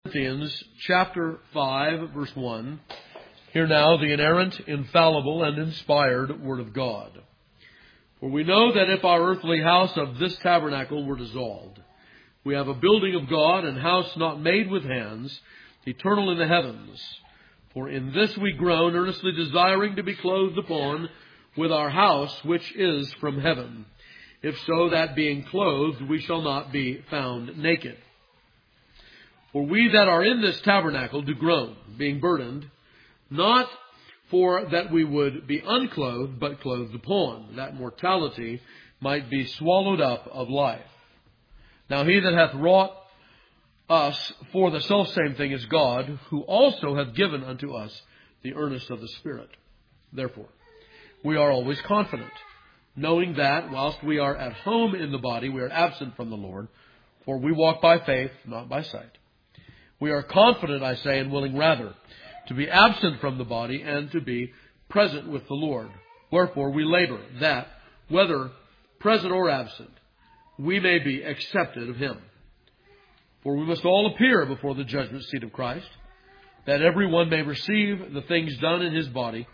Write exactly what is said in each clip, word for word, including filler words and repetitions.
Corinthians chapter five, verse one. Hear now the inerrant, infallible, and inspired Word of God. For we know that if our earthly house of this tabernacle were dissolved, we have a building of God, and house not made with hands, eternal in the heavens. For in this we groan, earnestly desiring to be clothed upon with our house which is from heaven. If so, that being clothed, we shall not be found naked. For we that are in this tabernacle do groan, being burdened, not for that we would be unclothed, but clothed upon, that mortality might be swallowed up of life. Now he that hath wrought us for the selfsame thing is God, who also hath given unto us the earnest of the Spirit. Therefore, we are always confident, knowing that whilst we are at home in the body, we are absent from the Lord, for we walk by faith, not by sight. We are confident, I say, and willing rather to be absent from the body and to be present with the Lord. Wherefore we labor that, whether present or absent, we may be accepted of Him. For we must all appear before the judgment seat of Christ, that every one may receive the things done in his body,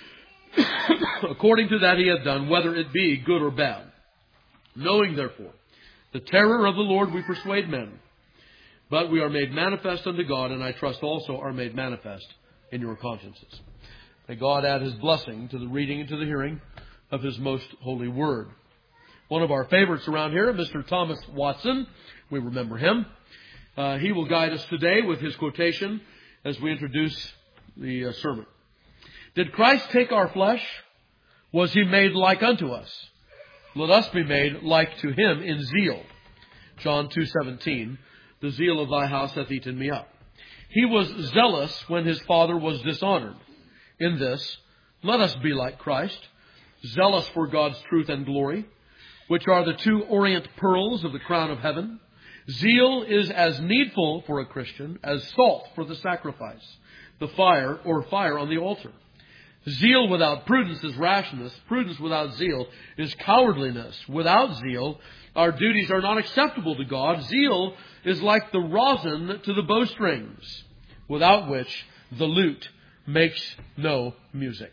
according to that he hath done, whether it be good or bad. Knowing therefore the terror of the Lord, we persuade men. But we are made manifest unto God, and I trust also are made manifest in your consciences. May God add His blessing to the reading and to the hearing of His most holy word. One of our favorites around here, Mister Thomas Watson, we remember him. Uh, he will guide us today with his quotation as we introduce the uh, sermon. Did Christ take our flesh? Was He made like unto us? Let us be made like to Him in zeal. John two seventeen. The zeal of thy house hath eaten me up. He was zealous when his Father was dishonored. In this, let us be like Christ, zealous for God's truth and glory, which are the two orient pearls of the crown of heaven. Zeal is as needful for a Christian as salt for the sacrifice, the fire or fire on the altar. Zeal without prudence is rashness. Prudence without zeal is cowardliness. Without zeal, our duties are not acceptable to God. Zeal is like the rosin to the bowstrings, without which the lute makes no music.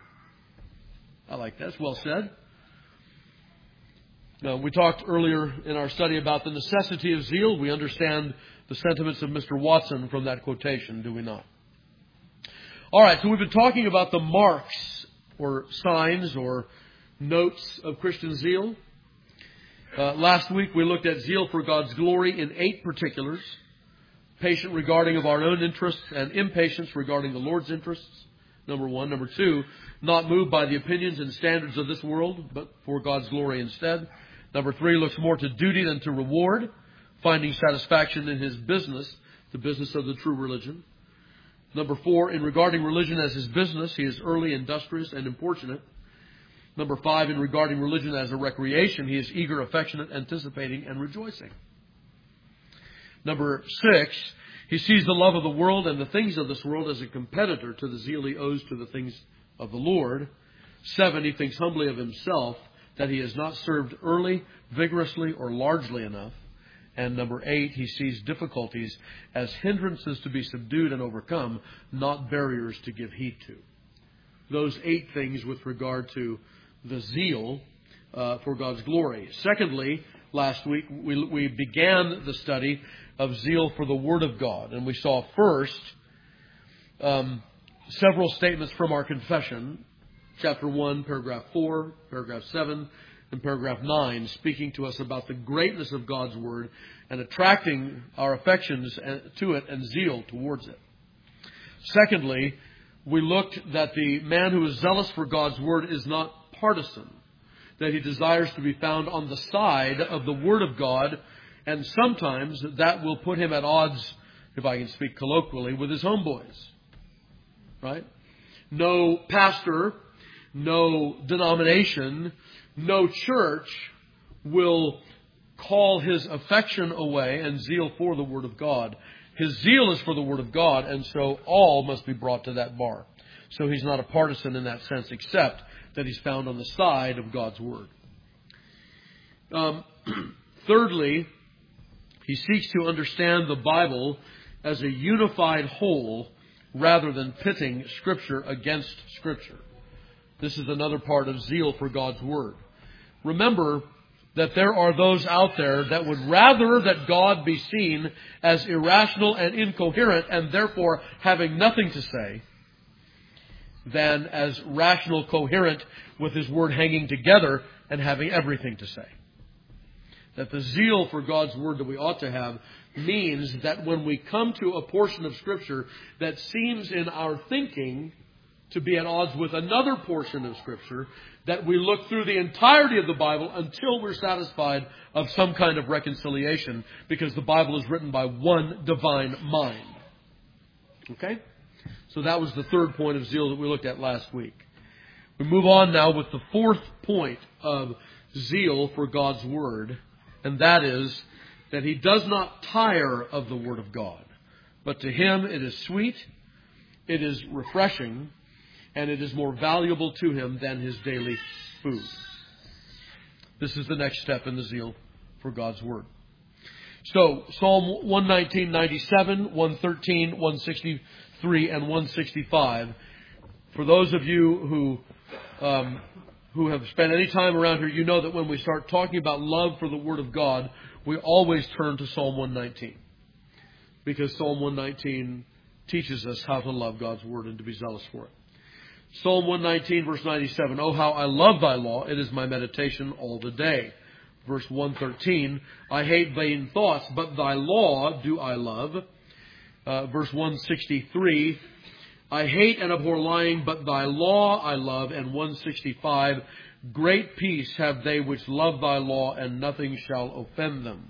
I like that. That's well said. Now, we talked earlier in our study about the necessity of zeal. We understand the sentiments of Mister Watson from that quotation, do we not? All right, so we've been talking about the marks or signs or notes of Christian zeal. Uh, last week we looked at zeal for God's glory in eight particulars. Patient regarding of our own interests and impatience regarding the Lord's interests. Number one. Number two, not moved by the opinions and standards of this world, but for God's glory instead. Number three, looks more to duty than to reward, finding satisfaction in his business, the business of the true religion. Number four, in regarding religion as his business, he is early, industrious, and importunate. Number five, in regarding religion as a recreation, he is eager, affectionate, anticipating, and rejoicing. Number six, he sees the love of the world and the things of this world as a competitor to the zeal he owes to the things of the Lord. Seven, he thinks humbly of himself that he has not served early, vigorously, or largely enough. And number eight, he sees difficulties as hindrances to be subdued and overcome, not barriers to give heed to. Those eight things with regard to the zeal uh, for God's glory. Secondly, last week we, we began the study of zeal for the Word of God. And we saw first um, several statements from our confession. Chapter one, paragraph four, paragraph seven, and paragraph nine, speaking to us about the greatness of God's Word and attracting our affections to it and zeal towards it. Secondly, we looked that the man who is zealous for God's Word is not partisan, that he desires to be found on the side of the Word of God, and sometimes that will put him at odds, if I can speak colloquially, with his homeboys. Right? No pastor, no denomination, no church will call his affection away and zeal for the Word of God. His zeal is for the Word of God, and so all must be brought to that bar. So he's not a partisan in that sense, except that he's found on the side of God's Word. Um, thirdly, he seeks to understand the Bible as a unified whole rather than pitting Scripture against Scripture. This is another part of zeal for God's Word. Remember that there are those out there that would rather that God be seen as irrational and incoherent and therefore having nothing to say than as rational, coherent with His Word hanging together and having everything to say. That the zeal for God's Word that we ought to have means that when we come to a portion of Scripture that seems in our thinking to be at odds with another portion of Scripture, that we look through the entirety of the Bible until we're satisfied of some kind of reconciliation, because the Bible is written by one divine mind. Okay? So that was the third point of zeal that we looked at last week. We move on now with the fourth point of zeal for God's Word, and that is that he does not tire of the Word of God, but to him it is sweet, it is refreshing, and it is more valuable to him than his daily food. This is the next step in the zeal for God's Word. So, Psalm one nineteen, ninety-seven, one thirteen, one sixty-three, and one sixty-five. For those of you who um, who have spent any time around here, you know that when we start talking about love for the Word of God, we always turn to Psalm one nineteen. Because Psalm one nineteen teaches us how to love God's Word and to be zealous for it. Psalm one nineteen, verse ninety-seven, "Oh, how I love thy law, it is my meditation all the day." Verse one thirteen, "I hate vain thoughts, but thy law do I love." Uh, verse one sixty-three, "I hate and abhor lying, but thy law I love." And one sixty-five, "Great peace have they which love thy law, and nothing shall offend them."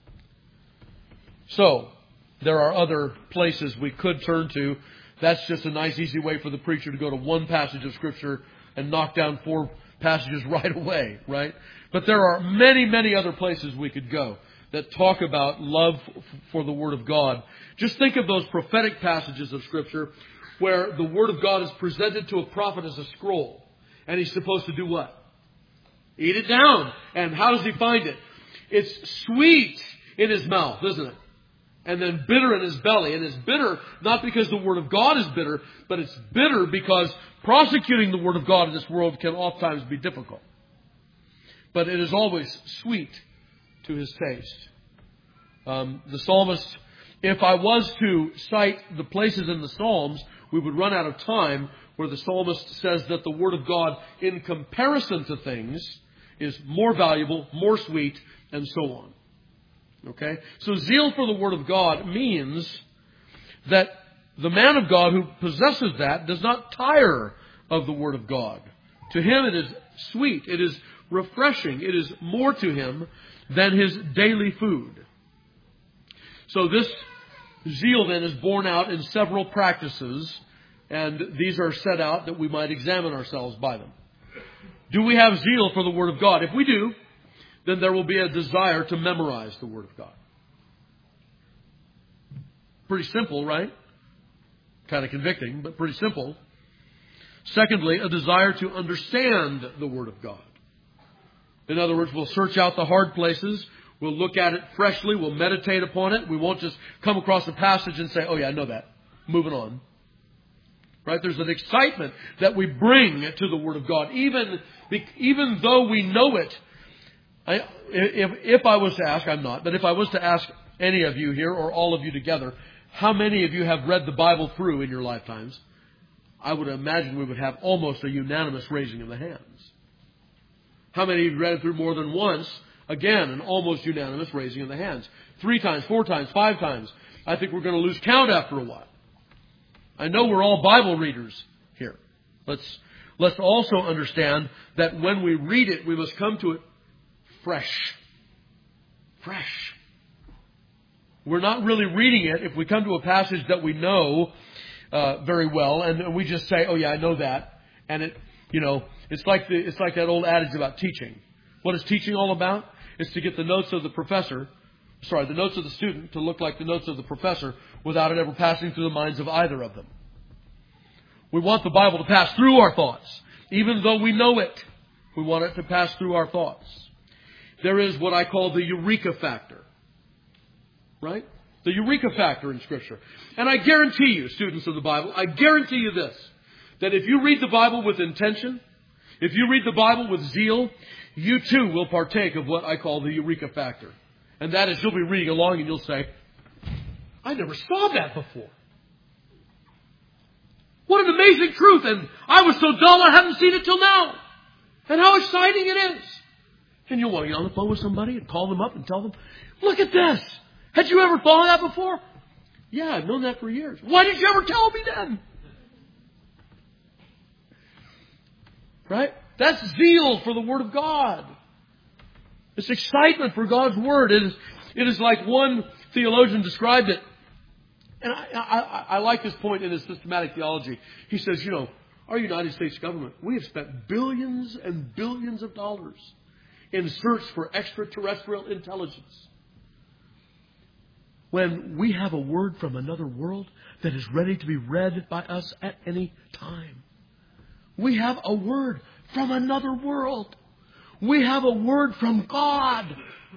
So, there are other places we could turn to. That's just a nice, easy way for the preacher to go to one passage of Scripture and knock down four passages right away, right? But there are many, many other places we could go that talk about love for the Word of God. Just think of those prophetic passages of Scripture where the Word of God is presented to a prophet as a scroll. And he's supposed to do what? Eat it down. And how does he find it? It's sweet in his mouth, isn't it? And then bitter in his belly. And it's bitter not because the Word of God is bitter, but it's bitter because prosecuting the Word of God in this world can oftentimes be difficult. But it is always sweet to his taste. Um, the psalmist, if I was to cite the places in the Psalms, we would run out of time, where the psalmist says that the Word of God, in comparison to things, is more valuable, more sweet, and so on. Okay? So zeal for the Word of God means that the man of God who possesses that does not tire of the Word of God. To him it is sweet, it is refreshing, it is more to him than his daily food. So this zeal then is borne out in several practices, and these are set out that we might examine ourselves by them. Do we have zeal for the Word of God? If we do, then there will be a desire to memorize the Word of God. Pretty simple, right? Kind of convicting, but pretty simple. Secondly, a desire to understand the Word of God. In other words, we'll search out the hard places. We'll look at it freshly. We'll meditate upon it. We won't just come across a passage and say, "Oh yeah, I know that. Moving on." Right? There's an excitement that we bring to the Word of God, even, even though we know it. I, if, if I was to ask, I'm not, but if I was to ask any of you here or all of you together, how many of you have read the Bible through in your lifetimes? I would imagine we would have almost a unanimous raising of the hands. How many of you read it through more than once? Again, an almost unanimous raising of the hands. Three times, four times, five times. I think we're going to lose count after a while. I know we're all Bible readers here. Let's, let's also understand that when we read it, we must come to it fresh. Fresh. We're not really reading it if we come to a passage that we know uh, very well and we just say, "Oh yeah, I know that." And it, you know, it's like the, it's like that old adage about teaching. What is teaching all about? It's to get the notes of the professor, sorry, the notes of the student to look like the notes of the professor without it ever passing through the minds of either of them. We want the Bible to pass through our thoughts. Even though we know it, we want it to pass through our thoughts. There is what I call the eureka factor. Right? The eureka factor in Scripture. And I guarantee you, students of the Bible, I guarantee you this, that if you read the Bible with intention, if you read the Bible with zeal, you too will partake of what I call the eureka factor. And that is, you'll be reading along and you'll say, I never saw that before. What an amazing truth. And I was so dull I haven't seen it till now. And how exciting it is. And you'll want to get on the phone with somebody and call them up and tell them, look at this. Had you ever thought of that before? Yeah, I've known that for years. Why did you ever tell me then? Right? That's zeal for the Word of God. It's excitement for God's Word. It is, it is like one theologian described it. And I, I, I like this point in his systematic theology. He says, you know, our United States government, we have spent billions and billions of dollars in search for extraterrestrial intelligence. When we have a word from another world that is ready to be read by us at any time. We have a word from another world. We have a word from God.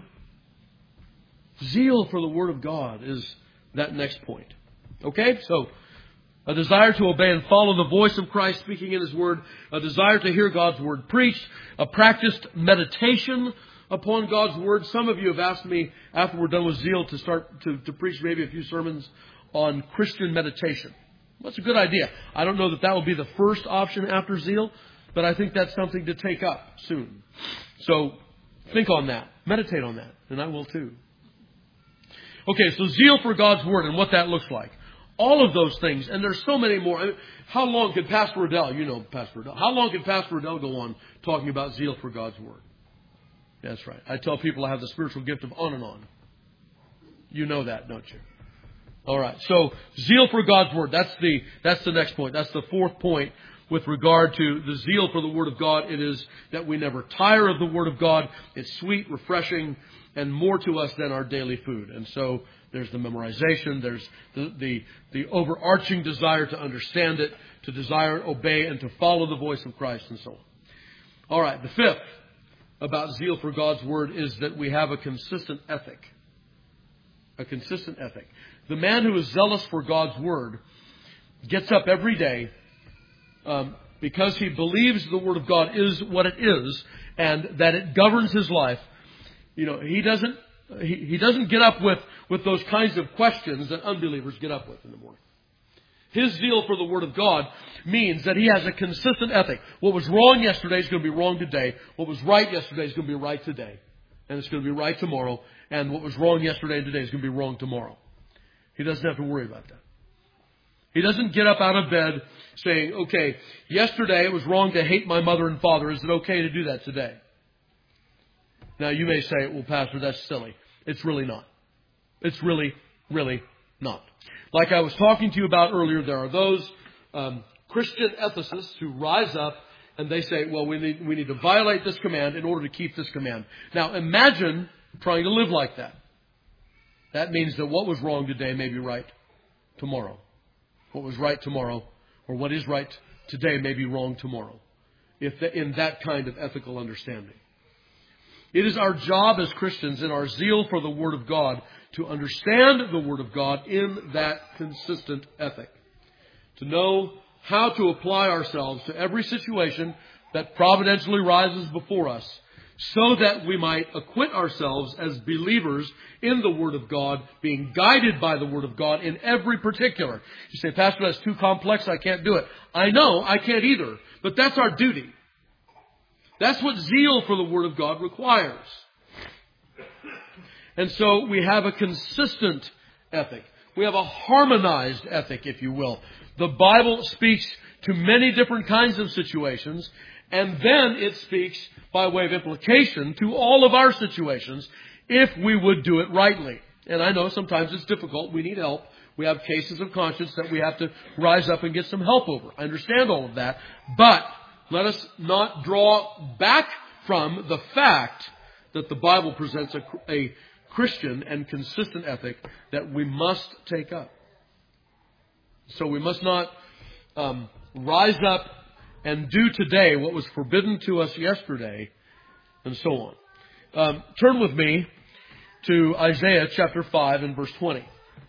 Zeal for the Word of God is that next point. Okay? So, a desire to obey and follow the voice of Christ speaking in His Word. A desire to hear God's Word preached. A practiced meditation upon God's Word. Some of you have asked me after we're done with zeal to start to, to preach maybe a few sermons on Christian meditation. That's a good idea. I don't know that that will be the first option after zeal, but I think that's something to take up soon. So think on that. Meditate on that. And I will too. Okay, so zeal for God's Word and what that looks like. All of those things, and there's so many more. I mean, how long could Pastor Riddell, you know Pastor Riddell, how long could Pastor Riddell go on talking about zeal for God's Word? That's right. I tell people I have the spiritual gift of on and on. You know that, don't you? All right. So, zeal for God's Word. That's the, that's the next point. That's the fourth point with regard to the zeal for the Word of God. It is that we never tire of the Word of God. It's sweet, refreshing, and more to us than our daily food. And so, there's the memorization. There's the, the, the overarching desire to understand it, to desire, obey, and to follow the voice of Christ, and so on. All right. The fifth about zeal for God's Word is that we have a consistent ethic. A consistent ethic. The man who is zealous for God's Word gets up every day um, because he believes the Word of God is what it is and that it governs his life. You know, he doesn't he, he doesn't get up with, with those kinds of questions that unbelievers get up with in the morning. His zeal for the Word of God means that he has a consistent ethic. What was wrong yesterday is going to be wrong today. What was right yesterday is going to be right today. And it's going to be right tomorrow. And what was wrong yesterday and today is going to be wrong tomorrow. He doesn't have to worry about that. He doesn't get up out of bed saying, okay, yesterday it was wrong to hate my mother and father. Is it okay to do that today? Now you may say, well, Pastor, that's silly. It's really not. It's really, really not. Like I was talking to you about earlier, there are those um, Christian ethicists who rise up and they say, well, we need, we need to violate this command in order to keep this command. Now imagine trying to live like that. That means that what was wrong today may be right tomorrow. What was right tomorrow, or what is right today, may be wrong tomorrow. If the, in that kind of ethical understanding. It is our job as Christians in our zeal for the Word of God to understand the Word of God in that consistent ethic. To know how to apply ourselves to every situation that providentially rises before us, so that we might acquit ourselves as believers in the Word of God, being guided by the Word of God in every particular. You say, Pastor, that's too complex, I can't do it. I know, I can't either. But that's our duty. That's what zeal for the Word of God requires. And so we have a consistent ethic. We have a harmonized ethic, if you will. The Bible speaks to many different kinds of situations, and then it speaks by way of implication to all of our situations if we would do it rightly. And I know sometimes it's difficult. We need help. We have cases of conscience that we have to rise up and get some help over. I understand all of that. But let us not draw back from the fact that the Bible presents a, a Christian and consistent ethic that we must take up. So we must not um, rise up and do today what was forbidden to us yesterday, and so on. Um, turn with me to Isaiah chapter five and verse twenty.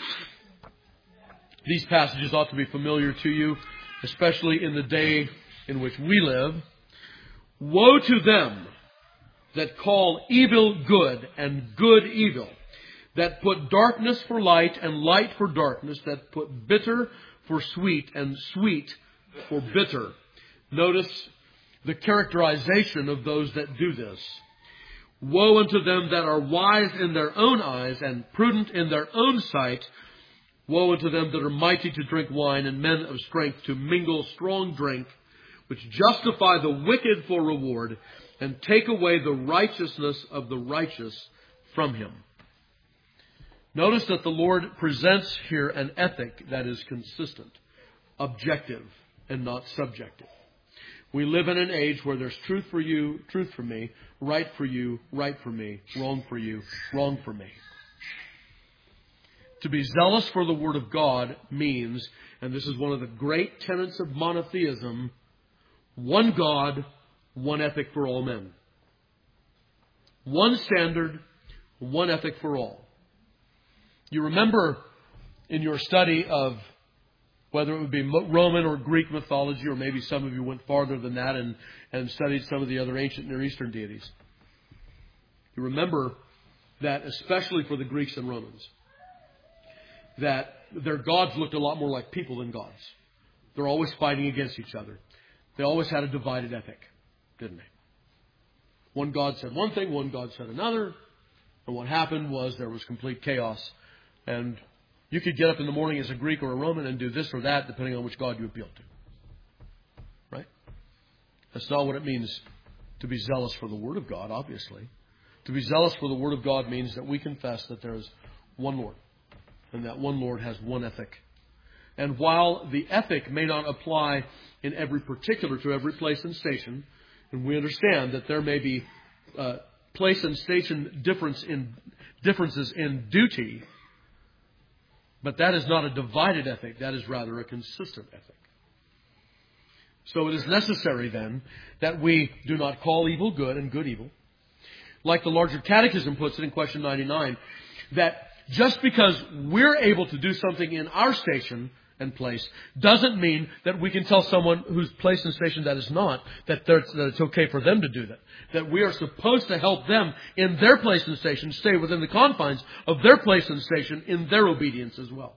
These passages ought to be familiar to you, especially in the day in which we live. Woe to them that call evil good and good evil, that put darkness for light and light for darkness, that put bitter for sweet and sweet for bitter. Notice the characterization of those that do this. Woe unto them that are wise in their own eyes and prudent in their own sight. Woe unto them that are mighty to drink wine and men of strength to mingle strong drink, which justify the wicked for reward and take away the righteousness of the righteous from him. Notice that the Lord presents here an ethic that is consistent, objective, and not subjective. We live in an age where there's truth for you, truth for me, right for you, right for me, wrong for you, wrong for me. To be zealous for the Word of God means, and this is one of the great tenets of monotheism, one God, one ethic for all men. One standard, one ethic for all. You remember in your study of whether it would be Roman or Greek mythology, or maybe some of you went farther than that and, and studied some of the other ancient Near Eastern deities. You remember that, especially for the Greeks and Romans, that their gods looked a lot more like people than gods. They're always fighting against each other. They always had a divided ethic, didn't they? One god said one thing, one god said another, and what happened was there was complete chaos. And you could get up in the morning as a Greek or a Roman and do this or that, depending on which god you appealed to. Right? That's not what it means to be zealous for the Word of God, obviously. To be zealous for the Word of God means that we confess that there is one Lord, and that one Lord has one ethic. And while the ethic may not apply in every particular to every place and station, and we understand that there may be uh, place and station difference in differences in duty, but that is not a divided ethic. That is rather a consistent ethic. So it is necessary then that we do not call evil good and good evil. Like the larger catechism puts it in question ninety-nine, that just because we're able to do something in our station and place doesn't mean that we can tell someone whose place and station that is not that, that it's okay for them to do that. That we are supposed to help them in their place and station stay within the confines of their place and station in their obedience as well.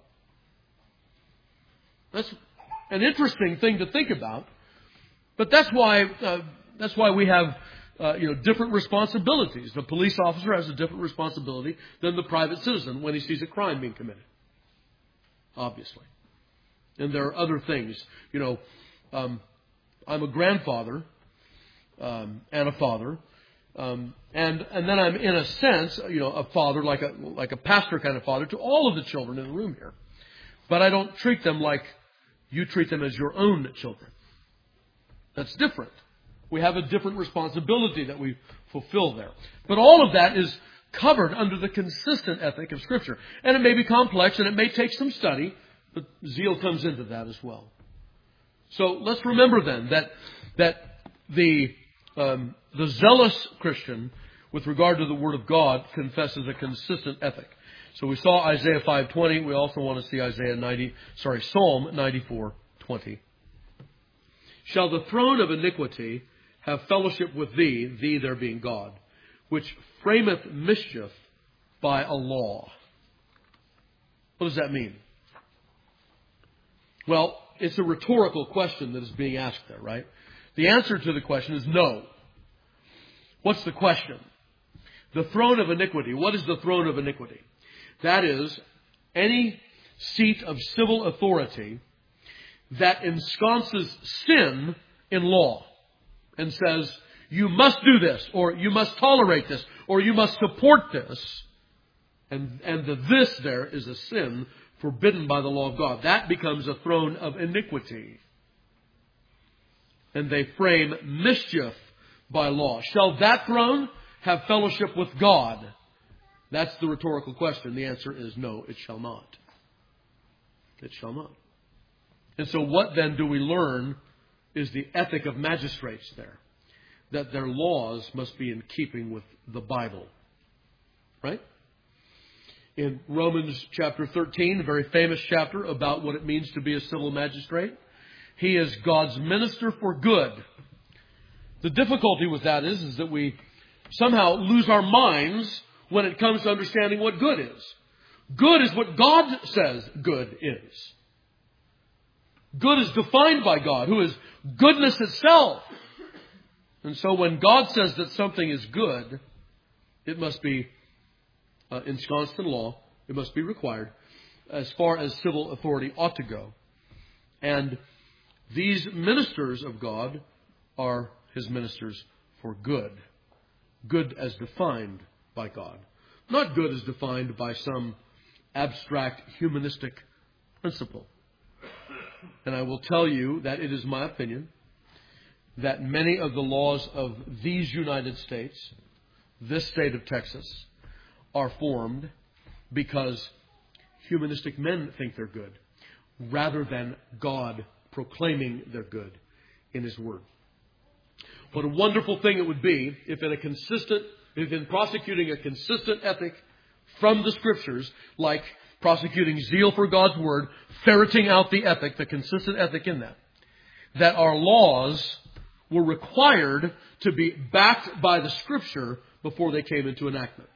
That's an interesting thing to think about, but that's why uh, that's why we have uh, you know different responsibilities. The police officer has a different responsibility than the private citizen when he sees a crime being committed, obviously. And there are other things. You know, um, I'm a grandfather um, and a father, um, and and then I'm in a sense, you know, a father like a like a pastor kind of father to all of the children in the room here. But I don't treat them like you treat them as your own children. That's different. We have a different responsibility that we fulfill there. But all of that is covered under the consistent ethic of Scripture, and it may be complex and it may take some study. But zeal comes into that as well. So let's remember then that that the um, the zealous Christian, with regard to the Word of God, confesses a consistent ethic. So we saw Isaiah five twenty. We also want to see Isaiah ninety. Sorry, Psalm ninety-four twenty. Shall the throne of iniquity have fellowship with thee, thee there being God, which frameth mischief by a law? What does that mean? Well, it's a rhetorical question that is being asked there, right? The answer to the question is no. What's the question? The throne of iniquity. What is the throne of iniquity? That is any seat of civil authority that ensconces sin in law and says, you must do this, or you must tolerate this, or you must support this. And, and the this there is a sin forbidden by the law of God. That becomes a throne of iniquity. And they frame mischief by law. Shall that throne have fellowship with God? That's the rhetorical question. The answer is no, it shall not. It shall not. And so what then do we learn is the ethic of magistrates there. That their laws must be in keeping with the Bible. Right? In Romans chapter thirteen, a very famous chapter about what it means to be a civil magistrate, he is God's minister for good. The difficulty with that is, is that we somehow lose our minds when it comes to understanding what good is. Good is what God says good is. Good is defined by God, who is goodness itself. And so when God says that something is good, it must be uh, ensconced in law. It must be required as far as civil authority ought to go. And these ministers of God are His ministers for good. Good as defined by God. Not good as defined by some abstract humanistic principle. And I will tell you that it is my opinion that many of the laws of these United States, this state of Texas, are formed because humanistic men think they're good, rather than God proclaiming they're good in His Word. What a wonderful thing it would be if in a consistent, if in prosecuting a consistent ethic from the Scriptures, like prosecuting zeal for God's Word, ferreting out the ethic, the consistent ethic in that, that our laws were required to be backed by the Scripture before they came into enactment.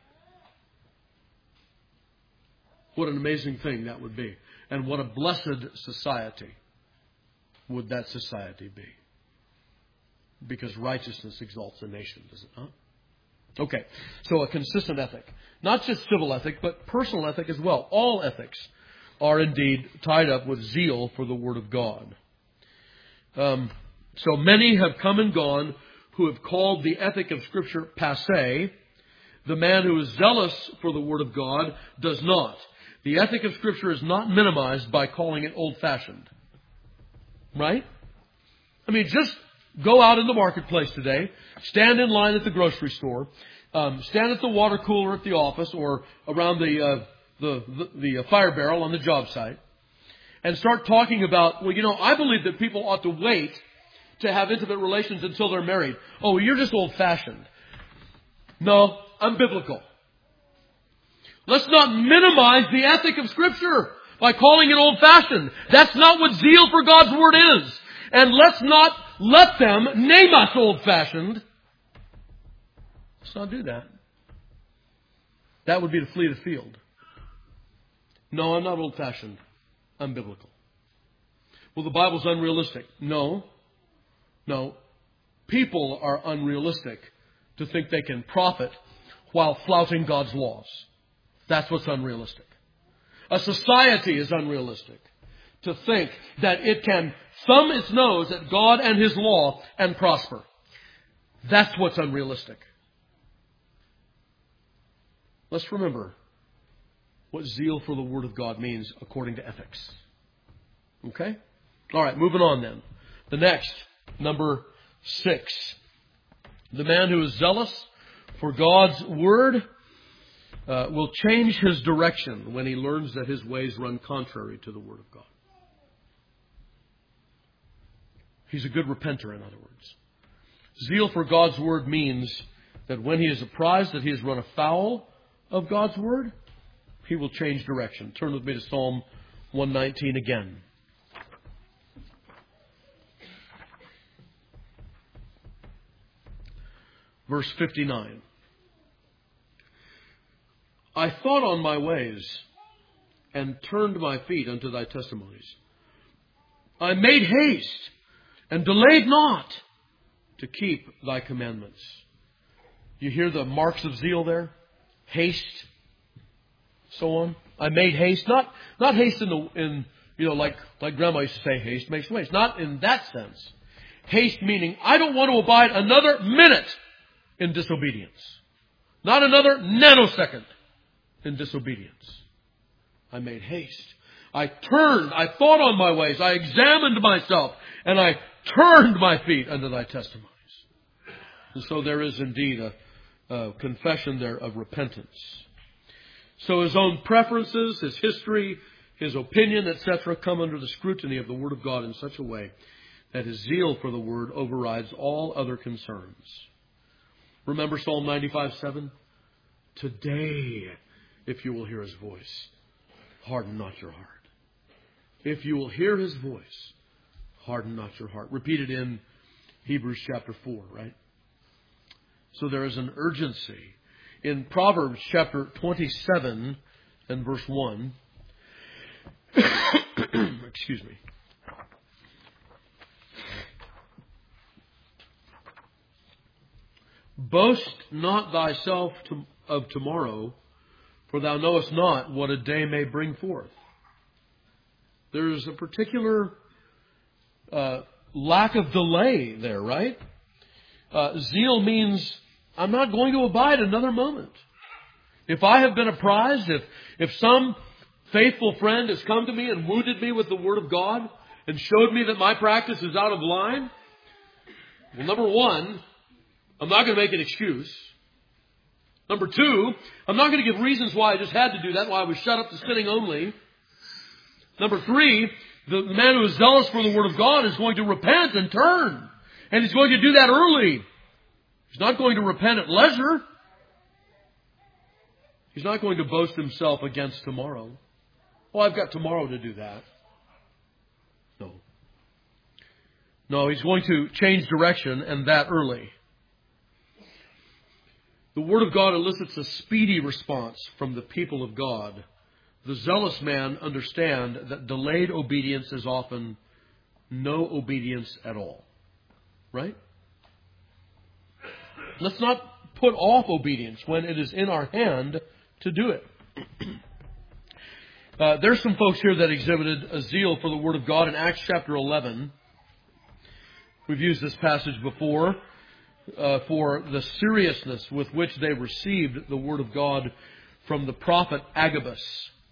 What an amazing thing that would be. And what a blessed society would that society be. Because righteousness exalts a nation, does it not? Okay, so a consistent ethic. Not just civil ethic, but personal ethic as well. All ethics are indeed tied up with zeal for the Word of God. Um, so many have come and gone who have called the ethic of Scripture passé. The man who is zealous for the Word of God does not. The ethic of Scripture is not minimized by calling it old-fashioned. Right? I mean, just go out in the marketplace today, stand in line at the grocery store, um, stand at the water cooler at the office or around the, uh, the, the, the uh, fire barrel on the job site, and start talking about, well, you know, I believe that people ought to wait to have intimate relations until they're married. Oh, you're just old-fashioned. No, I'm biblical. Let's not minimize the ethic of Scripture by calling it old-fashioned. That's not what zeal for God's Word is. And let's not let them name us old-fashioned. Let's not do that. That would be to flee the field. No, I'm not old-fashioned. I'm biblical. Well, the Bible's unrealistic. No. No. People are unrealistic to think they can profit while flouting God's laws. That's what's unrealistic. A society is unrealistic to think that it can thumb its nose at God and His law and prosper. That's what's unrealistic. Let's remember what zeal for the Word of God means according to ethics. Okay? All right, moving on then. The next, number six. The man who is zealous for God's Word uh, will change his direction when he learns that his ways run contrary to the Word of God. He's a good repenter, in other words. Zeal for God's Word means that when he is apprised that he has run afoul of God's Word, he will change direction. Turn with me to Psalm one nineteen again. Verse fifty-nine. I thought on my ways and turned my feet unto thy testimonies. I made haste and delayed not to keep thy commandments. You hear the marks of zeal there? Haste, so on. I made haste, not not haste in the in you know like like Grandma used to say, haste makes waste. Not in that sense. Haste meaning I don't want to abide another minute in disobedience, not another nanosecond in disobedience. I made haste. I turned. I thought on my ways. I examined myself, and I turned my feet unto thy testimonies. And so there is indeed a, a confession there of repentance. So his own preferences, his history, his opinion, et cetera, come under the scrutiny of the Word of God in such a way that his zeal for the Word overrides all other concerns. Remember Psalm ninety-five seven? Today if you will hear His voice. Harden not your heart. If you will hear His voice, harden not your heart. Repeated in Hebrews chapter four, right? So there is an urgency. In Proverbs chapter twenty-seven and verse one, excuse me. Boast not thyself to, of tomorrow, for thou knowest not what a day may bring forth. There is a particular uh, lack of delay there, right? Uh, zeal means I'm not going to abide another moment. If I have been apprised, if, if some faithful friend has come to me and wounded me with the Word of God and showed me that my practice is out of line, well, number one, I'm not going to make an excuse. Number two, I'm not going to give reasons why I just had to do that, why I was shut up to sinning only. Number three, the man who is zealous for the Word of God is going to repent and turn. And he's going to do that early. He's not going to repent at leisure. He's not going to boast himself against tomorrow. Oh, I've got tomorrow to do that. No. No, he's going to change direction, and that early. The Word of God elicits a speedy response from the people of God. The zealous man understands that delayed obedience is often no obedience at all. Right? Let's not put off obedience when it is in our hand to do it. uh, there's some folks here that exhibited a zeal for the Word of God in Acts chapter eleven. We've used this passage before uh, for the seriousness with which they received the Word of God from the prophet Agabus.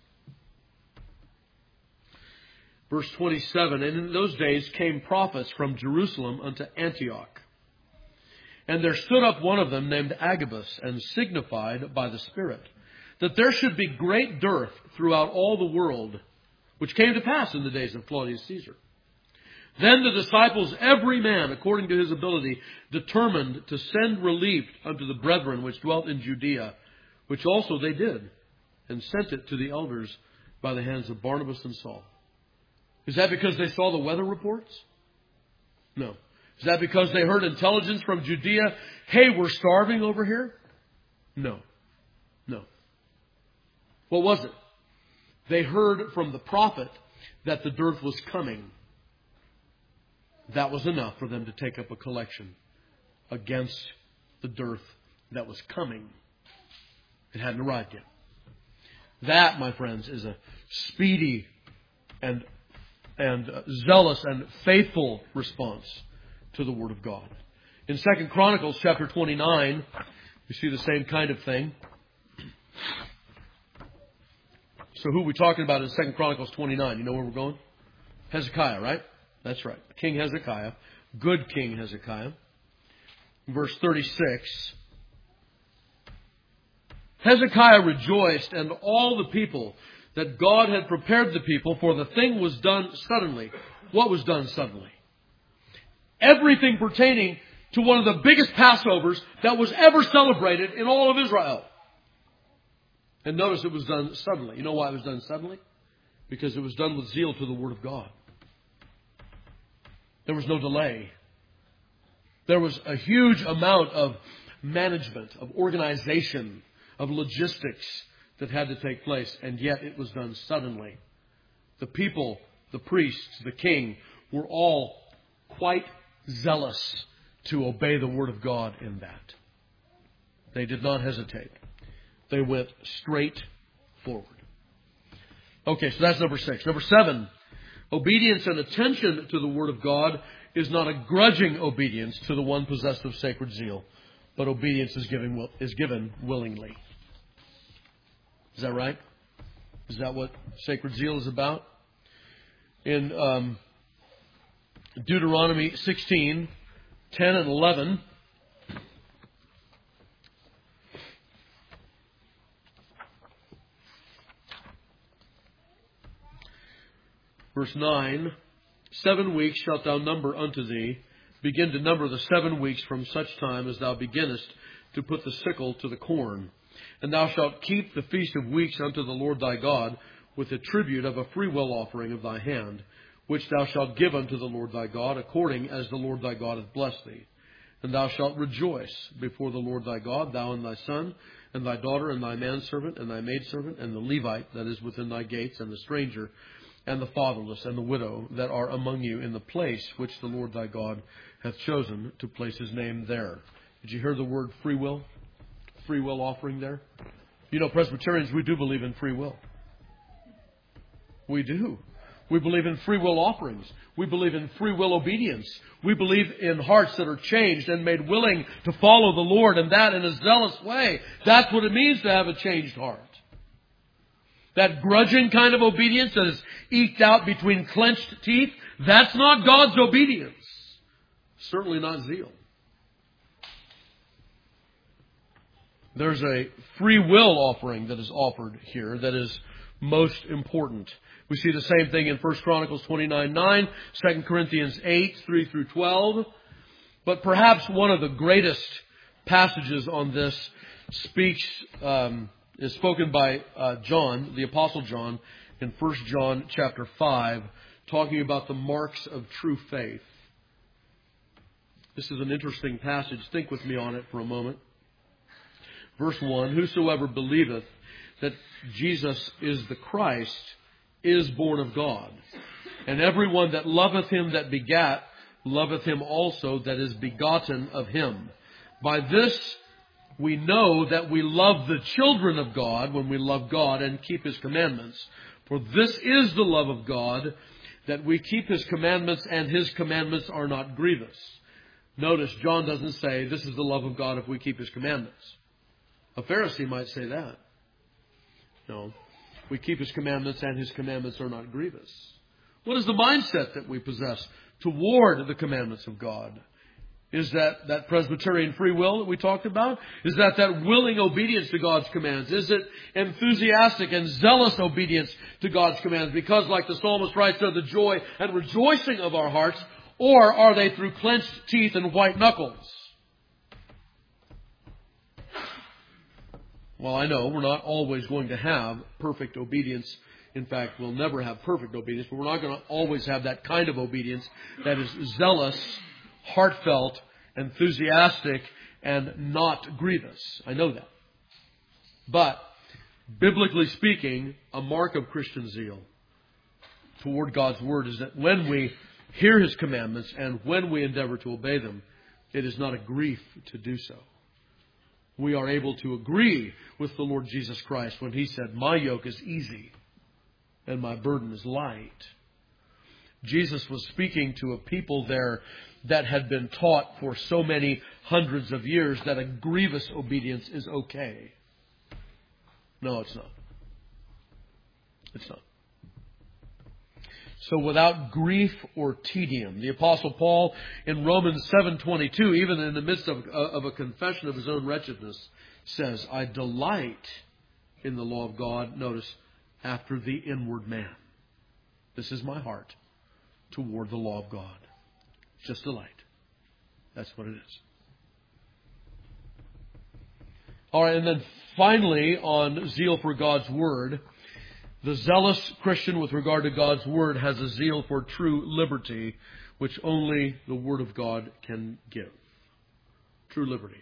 Verse twenty-seven, and in those days came prophets from Jerusalem unto Antioch. And there stood up one of them named Agabus, and signified by the Spirit that there should be great dearth throughout all the world, which came to pass in the days of Claudius Caesar. Then the disciples, every man according to his ability, determined to send relief unto the brethren which dwelt in Judea, which also they did, and sent it to the elders by the hands of Barnabas and Saul. Is that because they saw the weather reports? No. Is that because they heard intelligence from Judea? Hey, we're starving over here? No. No. What was it? They heard from the prophet that the dearth was coming. That was enough for them to take up a collection against the dearth that was coming. It hadn't arrived yet. That, my friends, is a speedy and and zealous and faithful response to the Word of God. In Second Chronicles chapter twenty-nine, we see the same kind of thing. So who are we talking about in Second Chronicles twenty-nine? You know where we're going? Hezekiah, right? That's right. King Hezekiah. Good King Hezekiah. Verse thirty-six. Hezekiah rejoiced, and all the people, that God had prepared the people, for the thing was done suddenly. What was done suddenly? Everything pertaining to one of the biggest Passovers that was ever celebrated in all of Israel. And notice it was done suddenly. You know why it was done suddenly? Because it was done with zeal to the Word of God. There was no delay. There was a huge amount of management, of organization, of logistics that had to take place, and yet it was done suddenly. The people, the priests, the king, were all quite zealous to obey the Word of God in that. They did not hesitate. They went straight forward. Okay, so that's number six. Number seven, obedience and attention to the Word of God is not a grudging obedience to the one possessed of sacred zeal, but obedience is given, is given willingly. Is that right? Is that what sacred zeal is about? In um, Deuteronomy sixteen, ten and eleven, verse nine, seven weeks shalt thou number unto thee. Begin to number the seven weeks from such time as thou beginnest to put the sickle to the corn. And thou shalt keep the feast of weeks unto the Lord thy God, with the tribute of a freewill offering of thy hand, which thou shalt give unto the Lord thy God, according as the Lord thy God hath blessed thee. And thou shalt rejoice before the Lord thy God, thou and thy son, and thy daughter, and thy manservant, and thy maidservant, and the Levite that is within thy gates, and the stranger, and the fatherless, and the widow that are among you in the place which the Lord thy God hath chosen to place his name there. Did you hear the word free will? Free will offering there? You know, Presbyterians, we do believe in free will. We do. We believe in free will offerings. We believe in free will obedience. We believe in hearts that are changed and made willing to follow the Lord, and that in a zealous way. That's what it means to have a changed heart. That grudging kind of obedience that is eked out between clenched teeth, that's not God's obedience. Certainly not zeal. There's a free will offering that is offered here that is most important. We see the same thing in First Chronicles twenty-nine nine, Second Corinthians eight three through twelve. But perhaps one of the greatest passages on this speaks um, is spoken by uh, John, the Apostle John, in First John chapter five, talking about the marks of true faith. This is an interesting passage. Think with me on it for a moment. Verse one, whosoever believeth that Jesus is the Christ is born of God. And everyone that loveth him that begat, loveth him also that is begotten of him. By this we know that we love the children of God when we love God and keep his commandments. For this is the love of God, that we keep his commandments, and his commandments are not grievous. Notice, John doesn't say this is the love of God if we keep his commandments. A Pharisee might say that. No. We keep his commandments, and his commandments are not grievous. What is the mindset that we possess toward the commandments of God? Is that that Presbyterian free will that we talked about? Is that that willing obedience to God's commands? Is it enthusiastic and zealous obedience to God's commands? Because, like the psalmist writes, they're the joy and rejoicing of our hearts. Or are they through clenched teeth and white knuckles? Well, I know we're not always going to have perfect obedience. In fact, we'll never have perfect obedience, but we're not going to always have that kind of obedience that is zealous, heartfelt, enthusiastic, and not grievous. I know that. But, biblically speaking, a mark of Christian zeal toward God's Word is that when we hear his commandments and when we endeavor to obey them, it is not a grief to do so. We are able to agree with the Lord Jesus Christ when he said, my yoke is easy and my burden is light. Jesus was speaking to a people there that had been taught for so many hundreds of years that a grievous obedience is okay. No, it's not. It's not. So without grief or tedium, the Apostle Paul in Romans seven twenty-two, even in the midst of, of a confession of his own wretchedness, says, I delight in the law of God, notice, after the inward man. This is my heart toward the law of God. Just delight. That's what it is. All right, and then finally on zeal for God's Word, the zealous Christian with regard to God's Word has a zeal for true liberty, which only the Word of God can give. True liberty.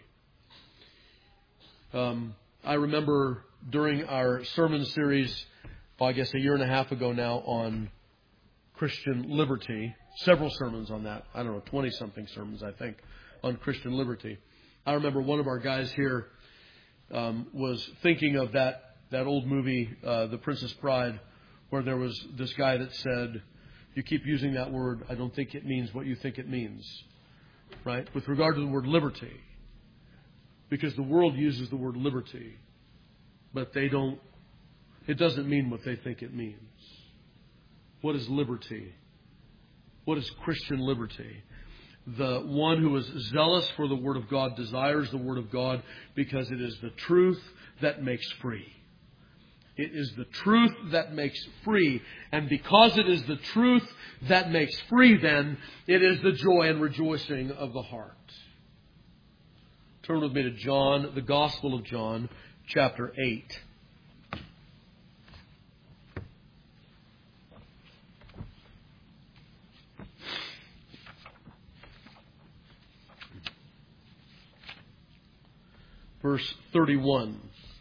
Um, I remember during our sermon series, well, I guess a year and a half ago now, on Christian liberty, several sermons on that. I don't know, twenty-something sermons, I think, on Christian liberty. I remember one of our guys here um, was thinking of that That old movie, uh, The Princess Bride, where there was this guy that said, you keep using that word, I don't think it means what you think it means. Right? With regard to the word liberty. Because the world uses the word liberty. But they don't, it doesn't mean what they think it means. What is liberty? What is Christian liberty? The one who is zealous for the Word of God desires the Word of God because it is the truth that makes free. It is the truth that makes free. And because it is the truth that makes free, then, it is the joy and rejoicing of the heart. Turn with me to John, the Gospel of John, chapter eight. Verse thirty-one.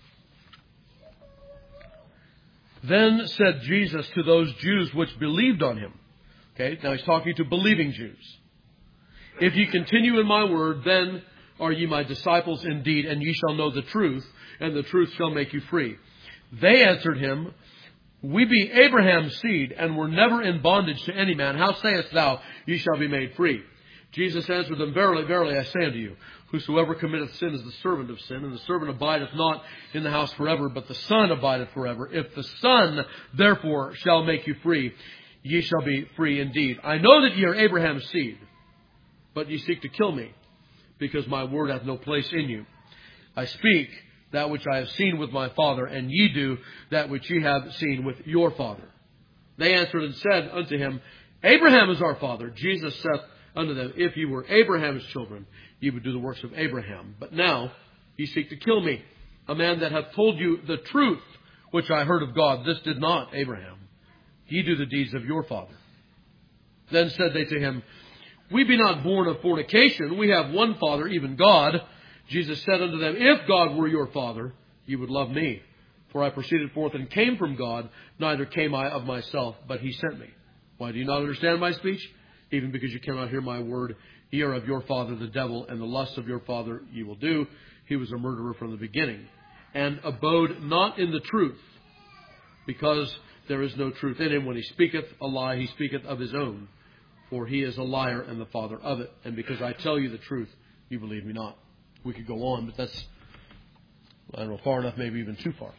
Then said Jesus to those Jews which believed on him. Okay, now he's talking to believing Jews. If ye continue in my word, then are ye my disciples indeed, and ye shall know the truth, and the truth shall make you free. They answered him, We be Abraham's seed, and were never in bondage to any man. How sayest thou, ye shall be made free? Jesus answered them, Verily, verily, I say unto you, whosoever committeth sin is the servant of sin, and the servant abideth not in the house forever, but the Son abideth forever. If the Son, therefore, shall make you free, ye shall be free indeed. I know that ye are Abraham's seed, but ye seek to kill me, because my word hath no place in you. I speak that which I have seen with my Father, and ye do that which ye have seen with your father. They answered and said unto him, Abraham is our father. Jesus saith unto them, If ye were Abraham's children, ye would do the works of Abraham. But now ye seek to kill me, a man that hath told you the truth, which I heard of God. This did not Abraham. Ye do the deeds of your father. Then said they to him, We be not born of fornication. We have one Father, even God. Jesus said unto them, If God were your Father, ye would love me. For I proceeded forth and came from God, neither came I of myself, but he sent me. Why do you not understand my speech? Even because you cannot hear my word. Ye are of your father the devil, and the lusts of your father ye will do. He was a murderer from the beginning, and abode not in the truth, because there is no truth in him. When he speaketh a lie, he speaketh of his own. For he is a liar and the father of it. And because I tell you the truth, you believe me not. We could go on, but that's, I don't know, far enough, maybe even too far.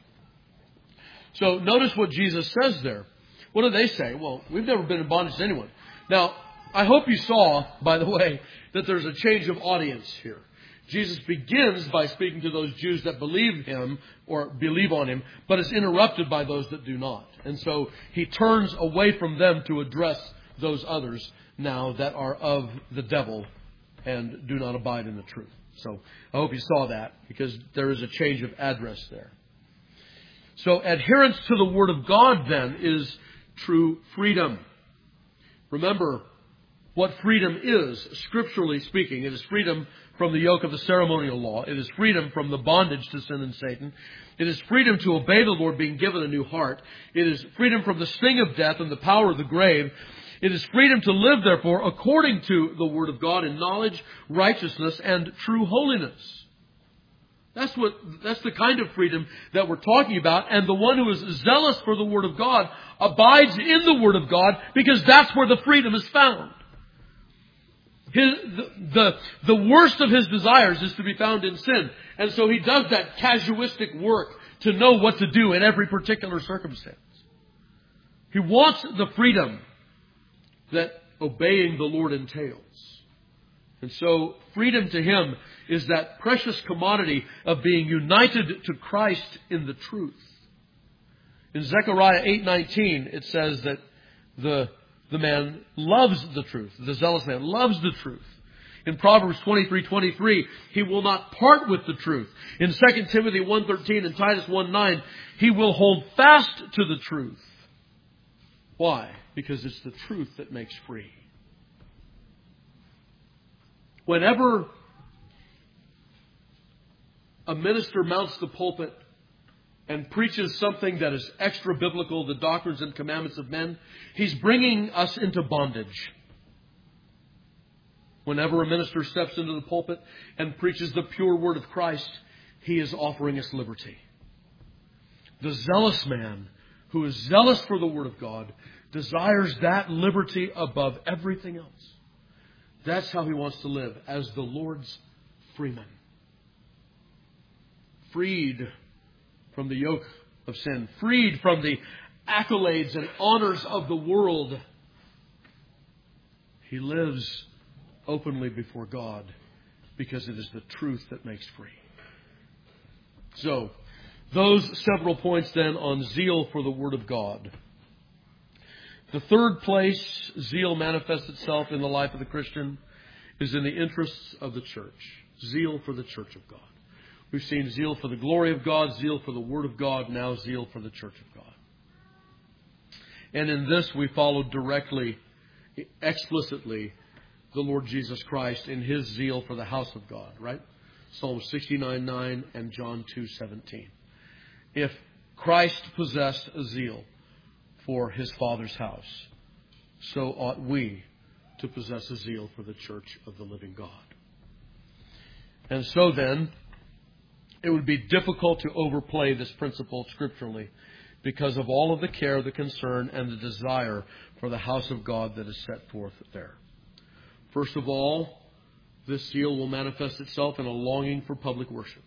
So notice what Jesus says there. What do they say? Well, we've never been in bondage to anyone. Now, I hope you saw, by the way, that there's a change of audience here. Jesus begins by speaking to those Jews that believe him or believe on him, but is interrupted by those that do not. And so he turns away from them to address those others now that are of the devil and do not abide in the truth. So I hope you saw that, because there is a change of address there. So adherence to the Word of God then is true freedom. Remember what freedom is, scripturally speaking. It is freedom from the yoke of the ceremonial law. It is freedom from the bondage to sin and Satan. It is freedom to obey the Lord, being given a new heart. It is freedom from the sting of death and the power of the grave. It is freedom to live, therefore, according to the Word of God in knowledge, righteousness, and true holiness. That's what, that's the kind of freedom that we're talking about. And the one who is zealous for the Word of God abides in the Word of God, because that's where the freedom is found. His, the, the, the worst of his desires is to be found in sin. And so he does that casuistic work to know what to do in every particular circumstance. He wants the freedom that obeying the Lord entails. And so freedom to him is that precious commodity of being united to Christ in the truth. In Zechariah eight nineteen, it says that the, the man loves the truth. The zealous man loves the truth. In Proverbs twenty-three twenty-three, he will not part with the truth. In Second Timothy one thirteen and Titus one nine, he will hold fast to the truth. Why? Because it's the truth that makes free. Whenever a minister mounts the pulpit and preaches something that is extra biblical, the doctrines and commandments of men, he's bringing us into bondage. Whenever a minister steps into the pulpit and preaches the pure word of Christ, he is offering us liberty. The zealous man who is zealous for the word of God desires that liberty above everything else. That's how he wants to live, as the Lord's freeman. Freed from the yoke of sin. Freed from the accolades and honors of the world. He lives openly before God because it is the truth that makes free. So, those several points then on zeal for the Word of God. The third place zeal manifests itself in the life of the Christian is in the interests of the church. Zeal for the church of God. We've seen zeal for the glory of God, zeal for the Word of God, now zeal for the church of God. And in this we follow directly, explicitly, the Lord Jesus Christ in His zeal for the house of God, right? Psalm sixty-nine nine and John two seventeen. If Christ possessed a zeal for His Father's house, so ought we to possess a zeal for the church of the living God. And so then, it would be difficult to overplay this principle scripturally because of all of the care, the concern, and the desire for the house of God that is set forth there. First of all, this zeal will manifest itself in a longing for public worship.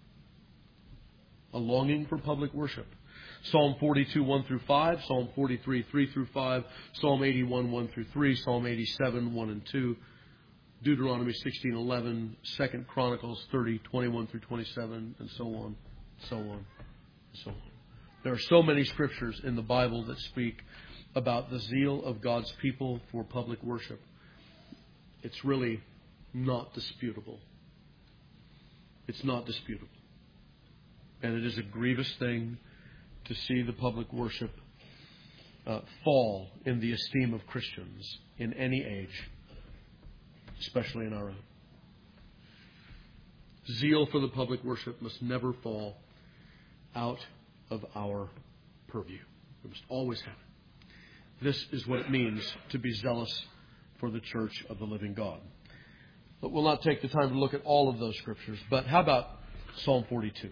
A longing for public worship. Psalm forty-two, one through five, Psalm forty-three, three through five, Psalm eighty-one, one through three, Psalm eighty-seven, one and two, Deuteronomy sixteen, eleven, Second Chronicles thirty, twenty-one through twenty-seven, and so on, so on, and so on. There are so many scriptures in the Bible that speak about the zeal of God's people for public worship. It's really not disputable. It's not disputable. And it is a grievous thing to see the public worship uh, fall in the esteem of Christians in any age, especially in our own. Zeal for the public worship must never fall out of our purview. We must always have it. This is what it means to be zealous for the church of the living God. But we'll not take the time to look at all of those scriptures. But how about Psalm forty-two?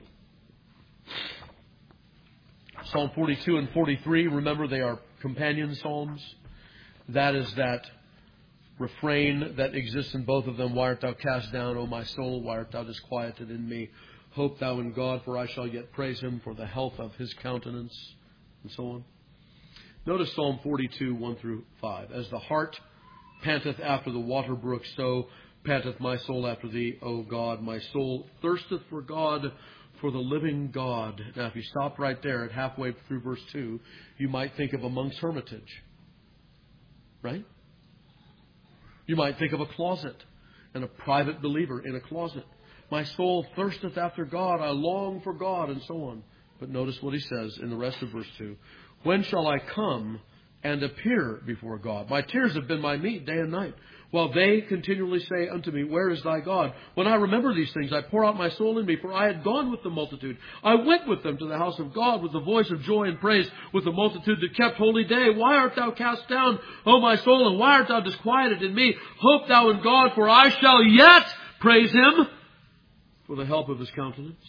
Psalm forty-two and forty-three, remember they are companion psalms. That is that refrain that exists in both of them. Why art thou cast down, O my soul? Why art thou disquieted in me? Hope thou in God, for I shall yet praise Him for the health of His countenance, and so on. Notice Psalm forty-two, one through five. As the hart panteth after the water brook, so panteth my soul after Thee, O God. My soul thirsteth for God, for the living God. Now, if you stop right there at halfway through verse two, you might think of a monk's hermitage. Right? You might think of a closet and a private believer in a closet. My soul thirsteth after God. I long for God, and so on. But notice what he says in the rest of verse two. When shall I come and appear before God? My tears have been my meat day and night, while they continually say unto me, Where is thy God? When I remember these things, I pour out my soul in me, for I had gone with the multitude. I went with them to the house of God with the voice of joy and praise, with the multitude that kept holy day. Why art thou cast down, O my soul, and why art thou disquieted in me? Hope thou in God, for I shall yet praise Him for the help of His countenance.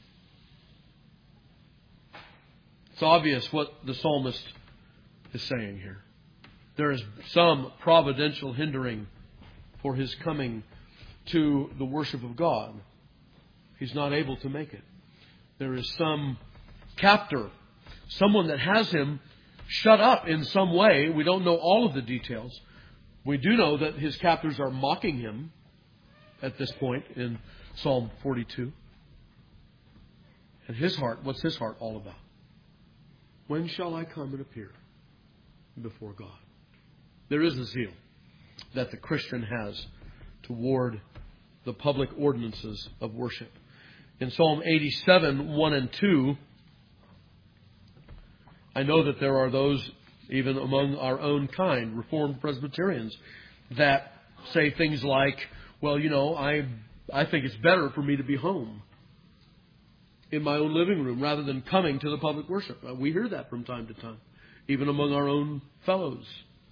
It's obvious what the psalmist is saying here. There is some providential hindering for his coming to the worship of God. He's not able to make it. There is some captor, someone that has him shut up in some way. We don't know all of the details. We do know that his captors are mocking him at this point in Psalm forty-two. And his heart, what's his heart all about? When shall I come and appear before God? There is a zeal that the Christian has toward the public ordinances of worship. In Psalm eighty-seven, one and two, I know that there are those, even among our own kind, Reformed Presbyterians, that say things like, well, you know, I I think it's better for me to be home in my own living room rather than coming to the public worship. We hear that from time to time, even among our own fellows.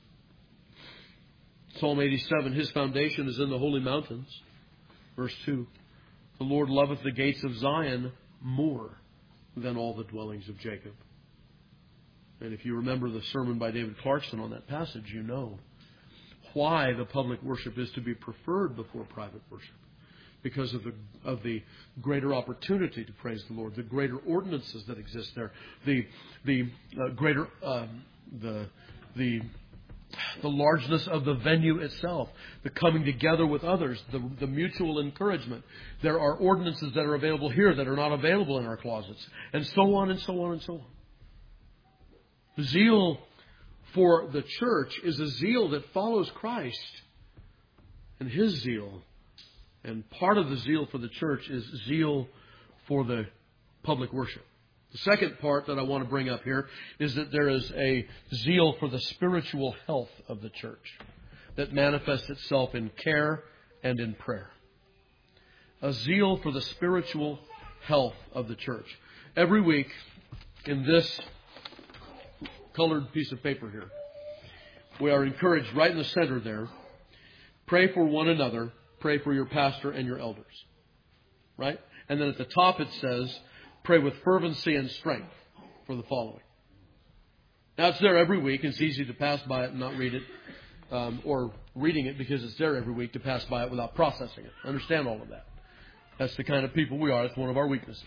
Psalm eighty-seven, His foundation is in the holy mountains. Verse two, the Lord loveth the gates of Zion more than all the dwellings of Jacob. And if you remember the sermon by David Clarkson on that passage, you know why the public worship is to be preferred before private worship. Because of the of the greater opportunity to praise the Lord, the greater ordinances that exist there, the the uh, greater um, the the the largeness of the venue itself, the coming together with others, the the mutual encouragement. There are ordinances that are available here that are not available in our closets, and so on and so on and so on. Zeal for the church is a zeal that follows Christ and His zeal. And part of the zeal for the church is zeal for the public worship. The second part that I want to bring up here is that there is a zeal for the spiritual health of the church that manifests itself in care and in prayer. A zeal for the spiritual health of the church. Every week in this colored piece of paper here, we are encouraged right in the center there, pray for one another, pray for your pastor and your elders. Right? And then at the top it says, pray with fervency and strength for the following. Now it's there every week. It's easy to pass by it and not read it, um, or reading it because it's there every week to pass by it without processing it. Understand all of that. That's the kind of people we are. It's one of our weaknesses.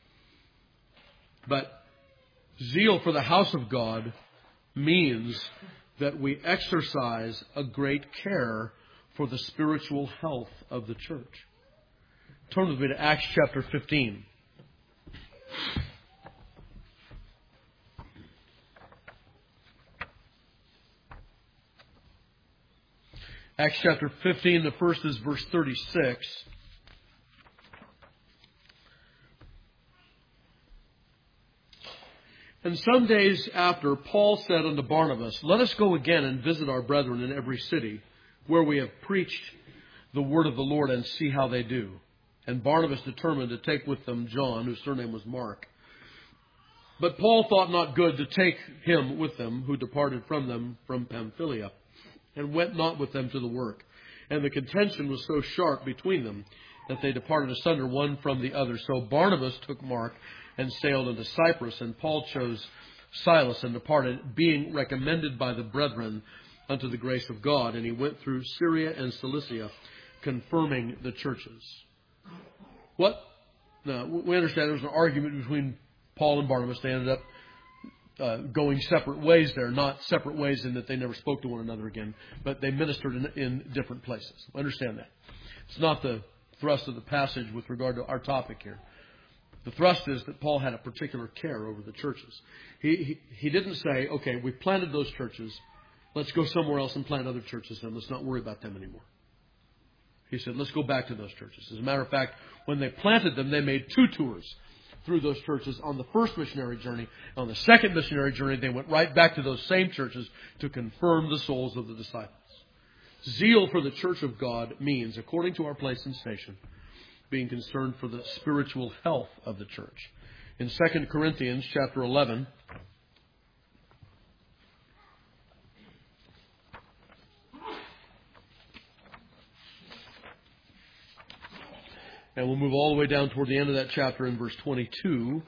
But zeal for the house of God means that we exercise a great care for the spiritual health of the church. Turn with me to Acts chapter fifteen. Acts chapter fifteen, the first is verse thirty-six. And some days after, Paul said unto Barnabas, let us go again and visit our brethren in every city where we have preached the word of the Lord, and see how they do. And Barnabas determined to take with them John, whose surname was Mark. But Paul thought not good to take him with them, who departed from them from Pamphylia, and went not with them to the work. And the contention was so sharp between them that they departed asunder one from the other. So Barnabas took Mark and sailed into Cyprus, and Paul chose Silas and departed, being recommended by the brethren unto the grace of God. And he went through Syria and Cilicia, confirming the churches. What? Now, we understand there was an argument between Paul and Barnabas. They ended up uh, going separate ways there. Not separate ways in that they never spoke to one another again, but they ministered in, in different places. Understand that. It's not the thrust of the passage with regard to our topic here. The thrust is that Paul had a particular care over the churches. He, he, he didn't say, okay, we've planted those churches. Let's go somewhere else and plant other churches and let's not worry about them anymore. He said, let's go back to those churches. As a matter of fact, when they planted them, they made two tours through those churches on the first missionary journey. On the second missionary journey, they went right back to those same churches to confirm the souls of the disciples. Zeal for the church of God means, according to our place and station, being concerned for the spiritual health of the church. In Second Corinthians chapter eleven, and we'll move all the way down toward the end of that chapter in verse twenty-two.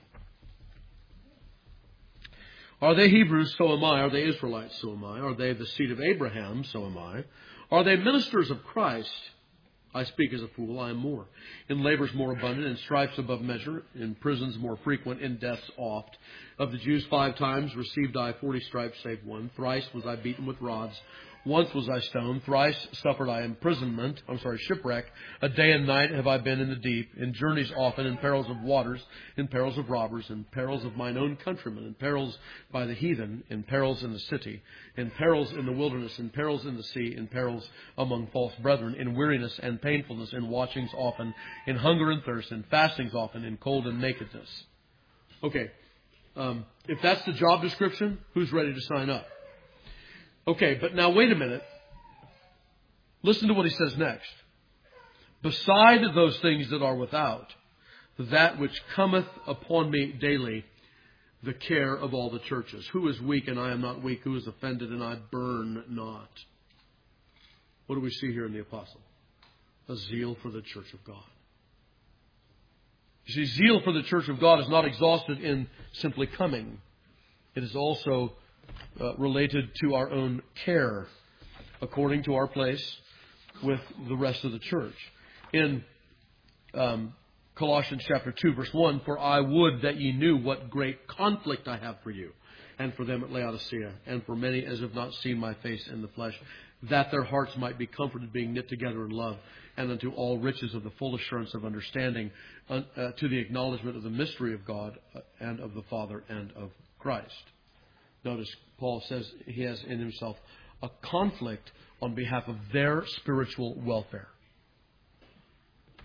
Are they Hebrews? So am I. Are they Israelites? So am I. Are they the seed of Abraham? So am I. Are they ministers of Christ? I speak as a fool, I am more. In labors more abundant, in stripes above measure, in prisons more frequent, in deaths oft. Of the Jews five times received I forty stripes save one. Thrice was I beaten with rods. Once was I stoned. Thrice suffered I imprisonment. I'm sorry, shipwreck. A day and night have I been in the deep. In journeys often, in perils of waters, in perils of robbers, in perils of mine own countrymen, in perils by the heathen, in perils in the city, in perils in the wilderness, in perils in the sea, in perils among false brethren, in weariness and painfulness, in watchings often, in hunger and thirst, in fastings often, in cold and nakedness. Okay, um, if that's the job description, who's ready to sign up? Okay, but now wait a minute. Listen to what he says next. Beside those things that are without, that which cometh upon me daily, the care of all the churches. Who is weak and I am not weak? Who is offended and I burn not? What do we see here in the apostle? A zeal for the church of God. You see, zeal for the church of God is not exhausted in simply coming. It is also Uh, related to our own care, according to our place with the rest of the church. In um, Colossians chapter two, verse one, for I would that ye knew what great conflict I have for you, and for them at Laodicea, and for many as have not seen my face in the flesh, that their hearts might be comforted, being knit together in love, and unto all riches of the full assurance of understanding, uh, uh, to the acknowledgement of the mystery of God, uh, and of the Father, and of Christ. Notice Paul says he has in himself a conflict on behalf of their spiritual welfare.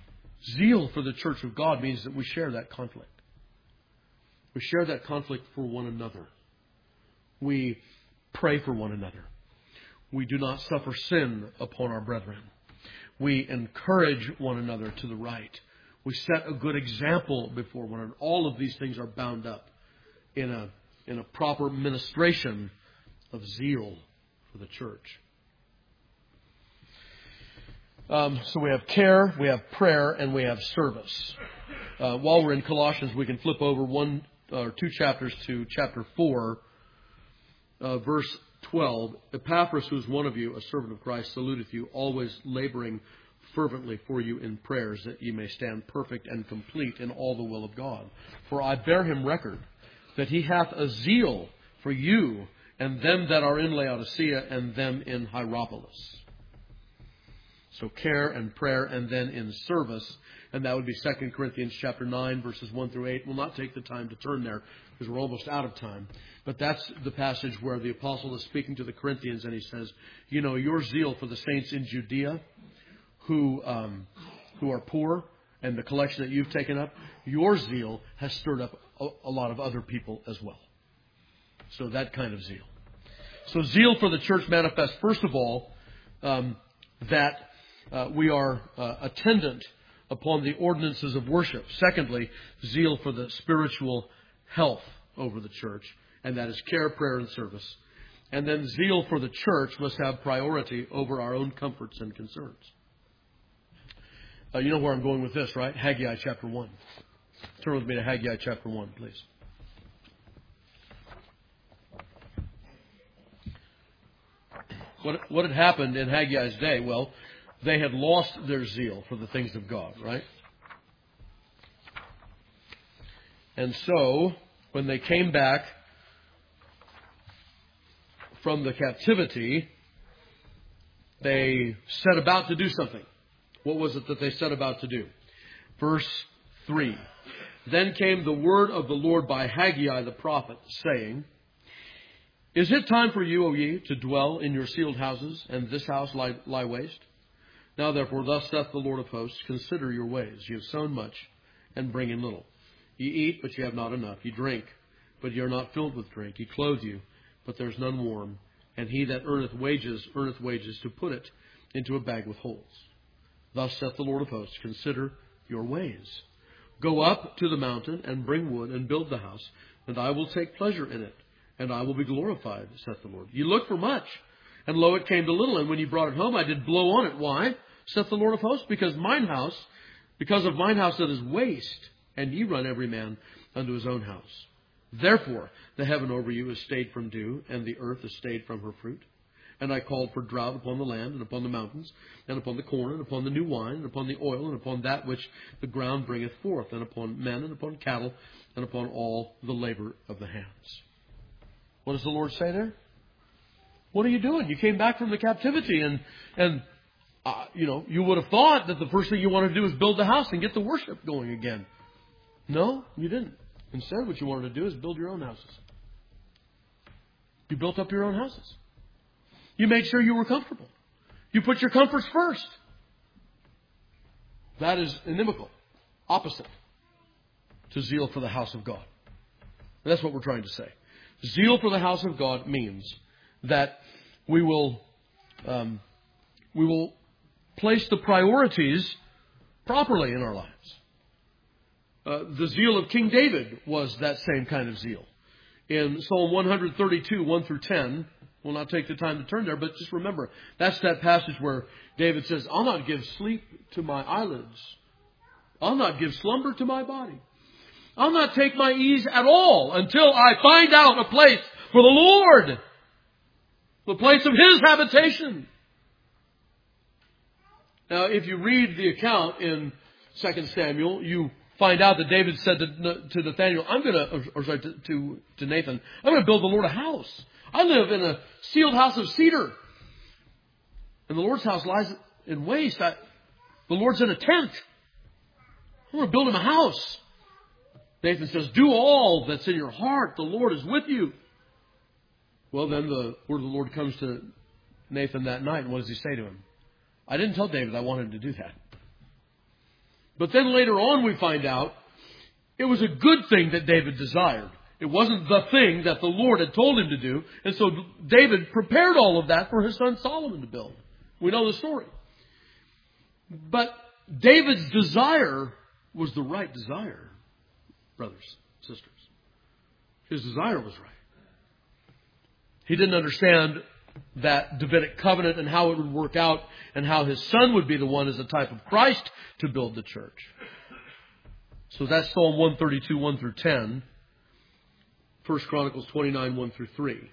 Zeal for the church of God means that we share that conflict. We share that conflict for one another. We pray for one another. We do not suffer sin upon our brethren. We encourage one another to the right. We set a good example before one another. All of these things are bound up in a, in a proper ministration of zeal for the church. Um, so we have care, we have prayer, and we have service. Uh, while we're in Colossians, we can flip over one or two chapters to chapter four, uh, verse twelve. Epaphras, who is one of you, a servant of Christ, saluteth you, always laboring fervently for you in prayers, that ye may stand perfect and complete in all the will of God. For I bear him record that he hath a zeal for you, and them that are in Laodicea, and them in Hierapolis. So care and prayer, and then in service. And that would be Second Corinthians chapter nine, verses one through eight. We'll not take the time to turn there because we're almost out of time. But that's the passage where the apostle is speaking to the Corinthians, and he says, you know, your zeal for the saints in Judea who um, who are poor, and the collection that you've taken up, your zeal has stirred up a, a lot of other people as well. So that kind of zeal. So zeal for the church manifests, first of all, um, that Uh, we are uh, attendant upon the ordinances of worship. Secondly, zeal for the spiritual health over the church. And that is care, prayer, and service. And then zeal for the church must have priority over our own comforts and concerns. Uh, you know where I'm going with this, right? Haggai chapter one. Turn with me to Haggai chapter one, please. What, what had happened in Haggai's day? Well, they had lost their zeal for the things of God, right? And so, when they came back from the captivity, they set about to do something. What was it that they set about to do? Verse three. Then came the word of the Lord by Haggai the prophet, saying, Is it time for you, O ye, to dwell in your sealed houses, and this house lie, lie waste? Now therefore, thus saith the Lord of hosts, consider your ways. You have sown much, and bring in little. Ye eat, but ye have not enough. Ye drink, but ye are not filled with drink. Ye clothe you, but there is none warm. And he that earneth wages, earneth wages to put it into a bag with holes. Thus saith the Lord of hosts, consider your ways. Go up to the mountain, and bring wood, and build the house, and I will take pleasure in it, and I will be glorified, saith the Lord. Ye look for much, and lo, it came to little, and when ye brought it home, I did blow on it. Why? Saith the Lord of hosts, because mine house, because of mine house that is waste, and ye run every man unto his own house. Therefore, the heaven over you is stayed from dew, and the earth is stayed from her fruit. And I called for drought upon the land, and upon the mountains, and upon the corn, and upon the new wine, and upon the oil, and upon that which the ground bringeth forth, and upon men, and upon cattle, and upon all the labor of the hands. What does the Lord say there? What are you doing? You came back from the captivity, and and uh, you know you would have thought that the first thing you want to do is build the house and get the worship going again. No, you didn't. Instead, what you wanted to do is build your own houses. You built up your own houses. You made sure you were comfortable. You put your comforts first. That is inimical, opposite to zeal for the house of God. And that's what we're trying to say. Zeal for the house of God means that we will um, we will place the priorities properly in our lives. Uh, the zeal of King David was that same kind of zeal. In Psalm one thirty-two, one through ten, we'll not take the time to turn there, but just remember, that's that passage where David says, I'll not give sleep to my eyelids. I'll not give slumber to my body. I'll not take my ease at all until I find out a place for the Lord, the place of His habitation. Now, if you read the account in Second Samuel, you find out that David said to, to Nathaniel, I'm going to, or sorry, to, to, to Nathan, I'm going to build the Lord a house. I live in a sealed house of cedar. And the Lord's house lies in waste. I, the Lord's in a tent. I'm going to build him a house. Nathan says, do all that's in your heart. The Lord is with you. Well, then the word of the Lord comes to Nathan that night. And what does he say to him? I didn't tell David I wanted to do that. But then later on we find out it was a good thing that David desired. It wasn't the thing that the Lord had told him to do. And so David prepared all of that for his son Solomon to build. We know the story. But David's desire was the right desire, brothers, sisters. His desire was right. He didn't understand that Davidic covenant and how it would work out and how his son would be the one as a type of Christ to build the church. So that's Psalm one thirty-two, one through ten. First Chronicles twenty-nine, one through three.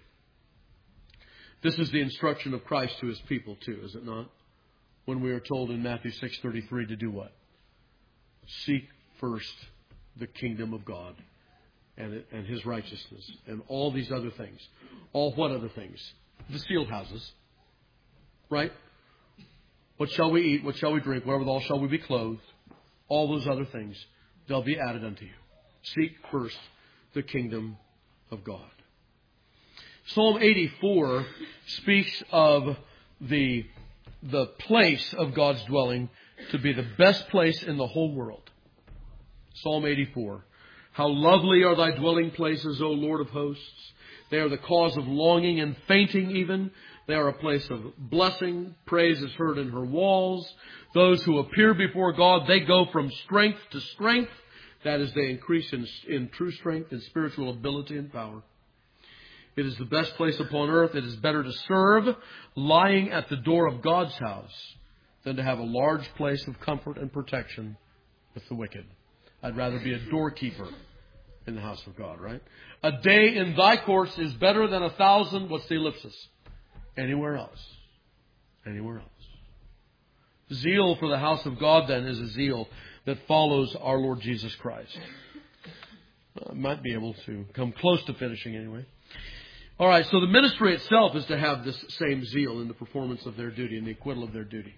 This is the instruction of Christ to his people too, is it not? When we are told in Matthew six thirty-three to do what? Seek first the kingdom of God and, it, and His righteousness and all these other things. All what other things? The field houses. Right? What shall we eat? What shall we drink? Wherewithal shall we be clothed? All those other things, they'll be added unto you. Seek first the kingdom of God. Psalm eighty-four speaks of the, the place of God's dwelling to be the best place in the whole world. Psalm eighty-four. How lovely are thy dwelling places, O Lord of hosts. They are the cause of longing and fainting even. They are a place of blessing. Praise is heard in her walls. Those who appear before God, they go from strength to strength. That is, they increase in, in true strength and spiritual ability and power. It is the best place upon earth. It is better to serve lying at the door of God's house than to have a large place of comfort and protection with the wicked. I'd rather be a doorkeeper in the house of God, right? A day in thy courts is better than a thousand, what's the ellipsis? Anywhere else. Anywhere else. Zeal for the house of God, then, is a zeal that follows our Lord Jesus Christ. I might be able to come close to finishing anyway. All right, so the ministry itself is to have this same zeal in the performance of their duty and the acquittal of their duty.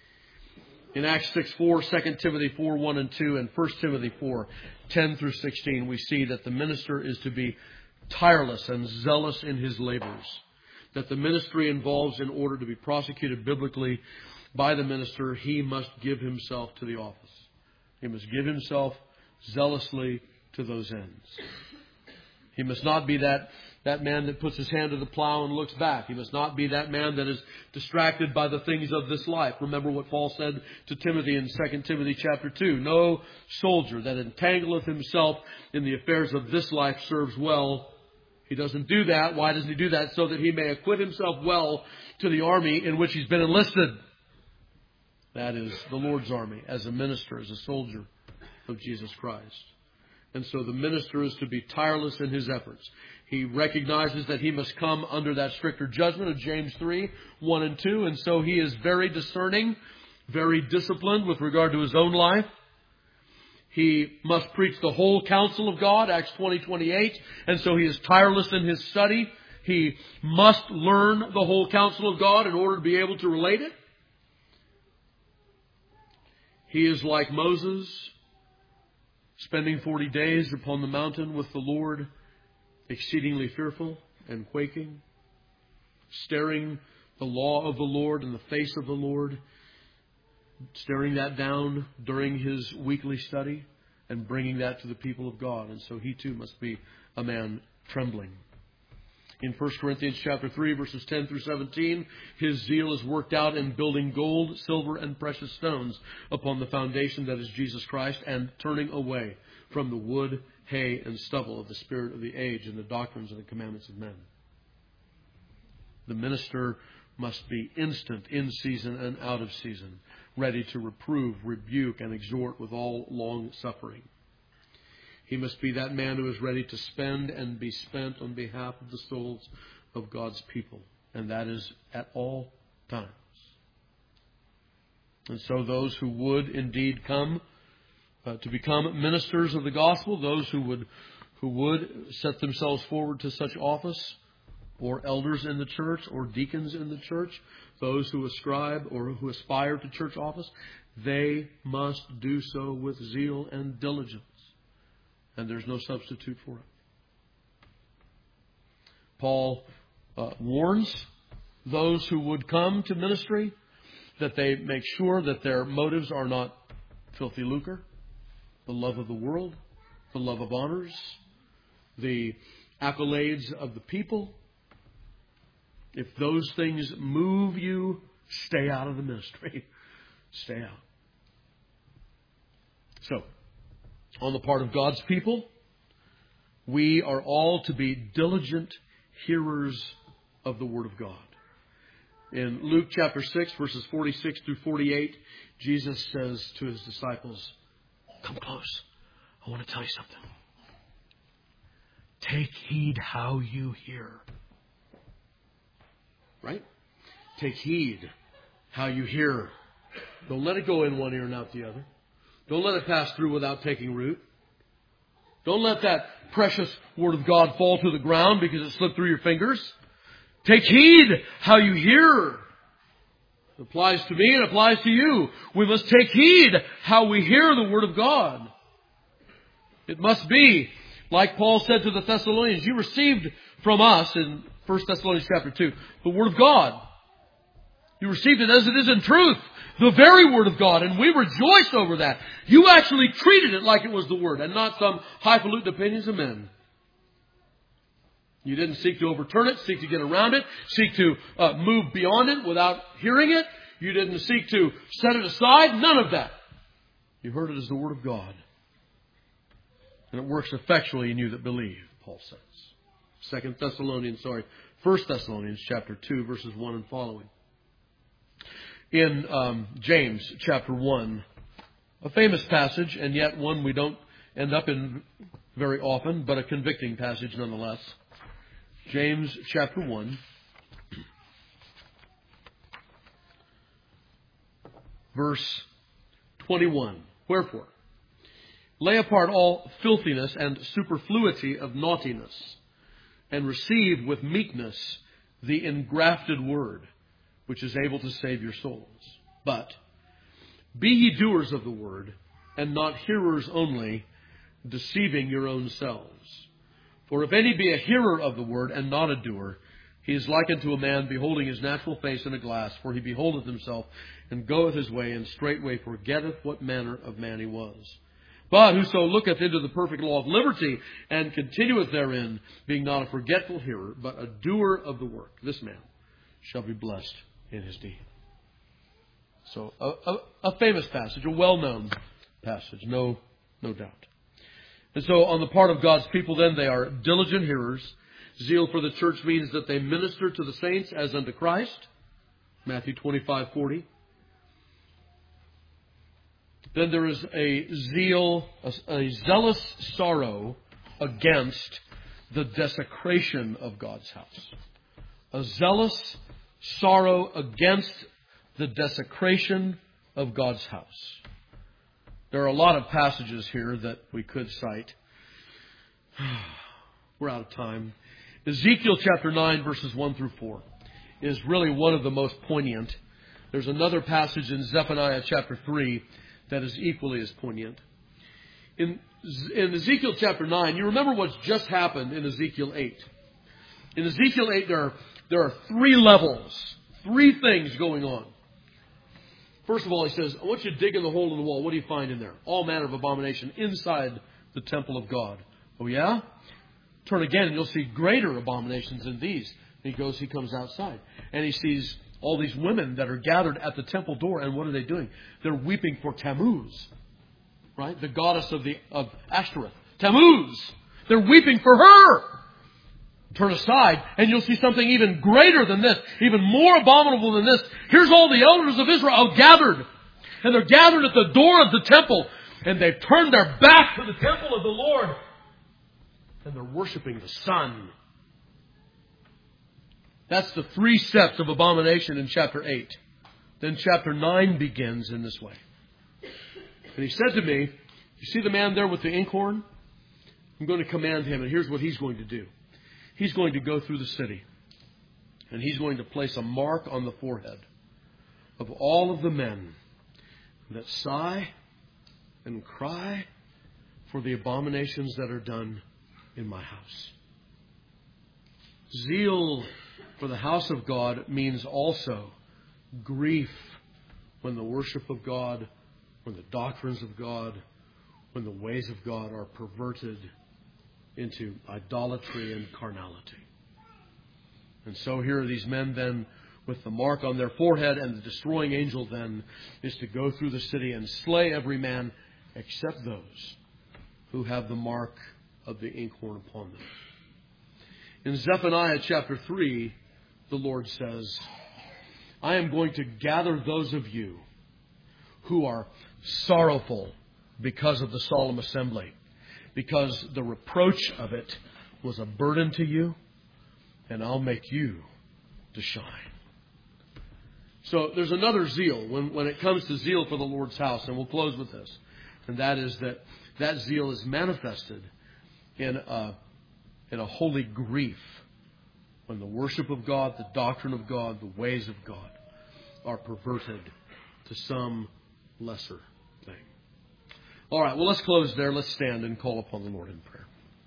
In Acts six four, Second Timothy four one and two, and First Timothy four ten through sixteen, we see that the minister is to be tireless and zealous in his labors. That the ministry involves, in order to be prosecuted biblically by the minister, he must give himself to the office. He must give himself zealously to those ends. He must not be that, that man that puts his hand to the plow and looks back. He must not be that man that is distracted by the things of this life. Remember what Paul said to Timothy in Second Timothy chapter two. No soldier that entangleth himself in the affairs of this life serves well. He doesn't do that. Why doesn't he do that? So that he may acquit himself well to the army in which he's been enlisted. That is the Lord's army, as a minister, as a soldier of Jesus Christ. And so the minister is to be tireless in his efforts. He recognizes that he must come under that stricter judgment of James three, one and two. And so he is very discerning, very disciplined with regard to his own life. He must preach the whole counsel of God, Acts twenty, twenty-eight. And so he is tireless in his study. He must learn the whole counsel of God in order to be able to relate it. He is like Moses, spending forty days upon the mountain with the Lord, exceedingly fearful and quaking, staring the law of the Lord in the face of the Lord, staring that down during his weekly study and bringing that to the people of God. And so he too must be a man trembling. In First Corinthians chapter three, verses ten through seventeen, his zeal is worked out in building gold, silver, and precious stones upon the foundation that is Jesus Christ, and turning away from the wood, hay, and stubble of the spirit of the age and the doctrines and the commandments of men. The minister must be instant in season and out of season, ready to reprove, rebuke, and exhort with all long suffering. He must be that man who is ready to spend and be spent on behalf of the souls of God's people. And that is at all times. And so those who would indeed come uh, to become ministers of the gospel, those who would who would set themselves forward to such office, or elders in the church, or deacons in the church, those who ascribe or who aspire to church office, they must do so with zeal and diligence. And there's no substitute for it. Paul uh, warns those who would come to ministry that they make sure that their motives are not filthy lucre, the love of the world, the love of honors, the accolades of the people. If those things move you, stay out of the ministry. Stay out. So, on the part of God's people, we are all to be diligent hearers of the Word of God. In Luke chapter six, verses forty-six through forty-eight, Jesus says to His disciples, come close. I want to tell you something. Take heed how you hear. Right? Take heed how you hear. Don't let it go in one ear and out the other. Don't let it pass through without taking root. Don't let that precious Word of God fall to the ground because it slipped through your fingers. Take heed how you hear. It applies to me and applies to you. We must take heed how we hear the Word of God. It must be, like Paul said to the Thessalonians, you received from us in First Thessalonians chapter two, the Word of God. You received it as it is in truth, the very Word of God, and we rejoice over that. You actually treated it like it was the Word and not some highfalutin opinions of men. You didn't seek to overturn it, seek to get around it, seek to uh, move beyond it without hearing it. You didn't seek to set it aside. None of that. You heard it as the Word of God. And it works effectually in you that believe, Paul says. Second Thessalonians, sorry, First Thessalonians chapter two, verses one and following. In um, James chapter one, a famous passage, and yet one we don't end up in very often, but a convicting passage nonetheless. James chapter one, verse twenty-one. Wherefore, lay apart all filthiness and superfluity of naughtiness, and receive with meekness the engrafted word, which is able to save your souls. But be ye doers of the word, and not hearers only, deceiving your own selves. For if any be a hearer of the word, and not a doer, he is likened to a man beholding his natural face in a glass. For he beholdeth himself, and goeth his way, and straightway forgetteth what manner of man he was. But whoso looketh into the perfect law of liberty, and continueth therein, being not a forgetful hearer, but a doer of the work, this man shall be blessed in his deed. So, a, a, a famous passage, a well-known passage, no, no doubt. And so, on the part of God's people, then, they are diligent hearers. Zeal for the church means that they minister to the saints as unto Christ. Matthew twenty-five forty. Then there is a zeal, a, a zealous sorrow against the desecration of God's house. A zealous sorrow against the desecration of God's house. There are a lot of passages here that we could cite. We're out of time. Ezekiel chapter nine, verses one through four is really one of the most poignant. There's another passage in Zephaniah chapter three that is equally as poignant. In, in Ezekiel chapter nine, you remember what's just happened in Ezekiel eight. In Ezekiel eight, there are, there are three levels, three things going on. First of all, he says, I want you to dig in the hole in the wall. What do you find in there? All manner of abomination inside the temple of God. Oh, yeah? Turn again and you'll see greater abominations than these. And he goes, he comes outside. And he sees all these women that are gathered at the temple door. And what are they doing? They're weeping for Tammuz. Right? The goddess of the of Ashtoreth. Tammuz. They're weeping for her. Turn aside and you'll see something even greater than this, even more abominable than this. Here's all the elders of Israel gathered. And they're gathered at the door of the temple. And they've turned their back to the temple of the Lord. And they're worshiping the sun. That's the three steps of abomination in chapter eight. Then chapter nine begins in this way. And he said to me, you see the man there with the inkhorn? I'm going to command him, and here's what he's going to do. He's going to go through the city, and he's going to place a mark on the forehead of all of the men that sigh and cry for the abominations that are done in my house. Zeal for the house of God means also grief when the worship of God when the doctrines of God, when the ways of God are perverted into idolatry and carnality. And so here are these men then with the mark on their forehead, and the destroying angel then is to go through the city and slay every man except those who have the mark of the inkhorn upon them. In Zephaniah chapter three, the Lord says, I am going to gather those of you who are sorrowful because of the solemn assembly, because the reproach of it was a burden to you, and I'll make you to shine. So there's another zeal when, when it comes to zeal for the Lord's house, and we'll close with this. And that is that that zeal is manifested in a, in a holy grief when the worship of God, the doctrine of God, the ways of God are perverted to some lesser thing. All right, well, let's close there. Let's stand and call upon the Lord in prayer.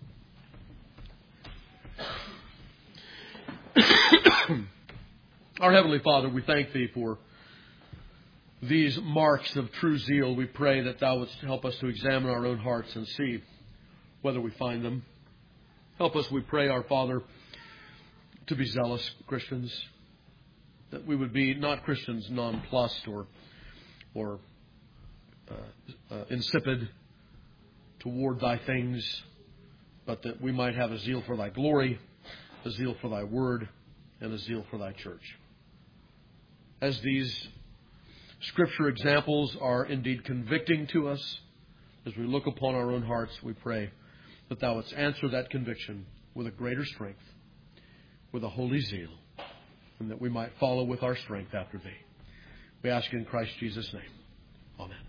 Our Heavenly Father, we thank Thee for these marks of true zeal. We pray that Thou wouldst help us to examine our own hearts and see whether we find them. Help us, we pray, our Father, to be zealous Christians, that we would be not Christians nonplussed or or uh, uh, insipid toward Thy things, but that we might have a zeal for Thy glory, a zeal for Thy word, and a zeal for Thy church. As these Scripture examples are indeed convicting to us, as we look upon our own hearts, we pray that Thou wouldst answer that conviction with a greater strength, with a holy zeal, and that we might follow with our strength after Thee. We ask in Christ Jesus' name. Amen.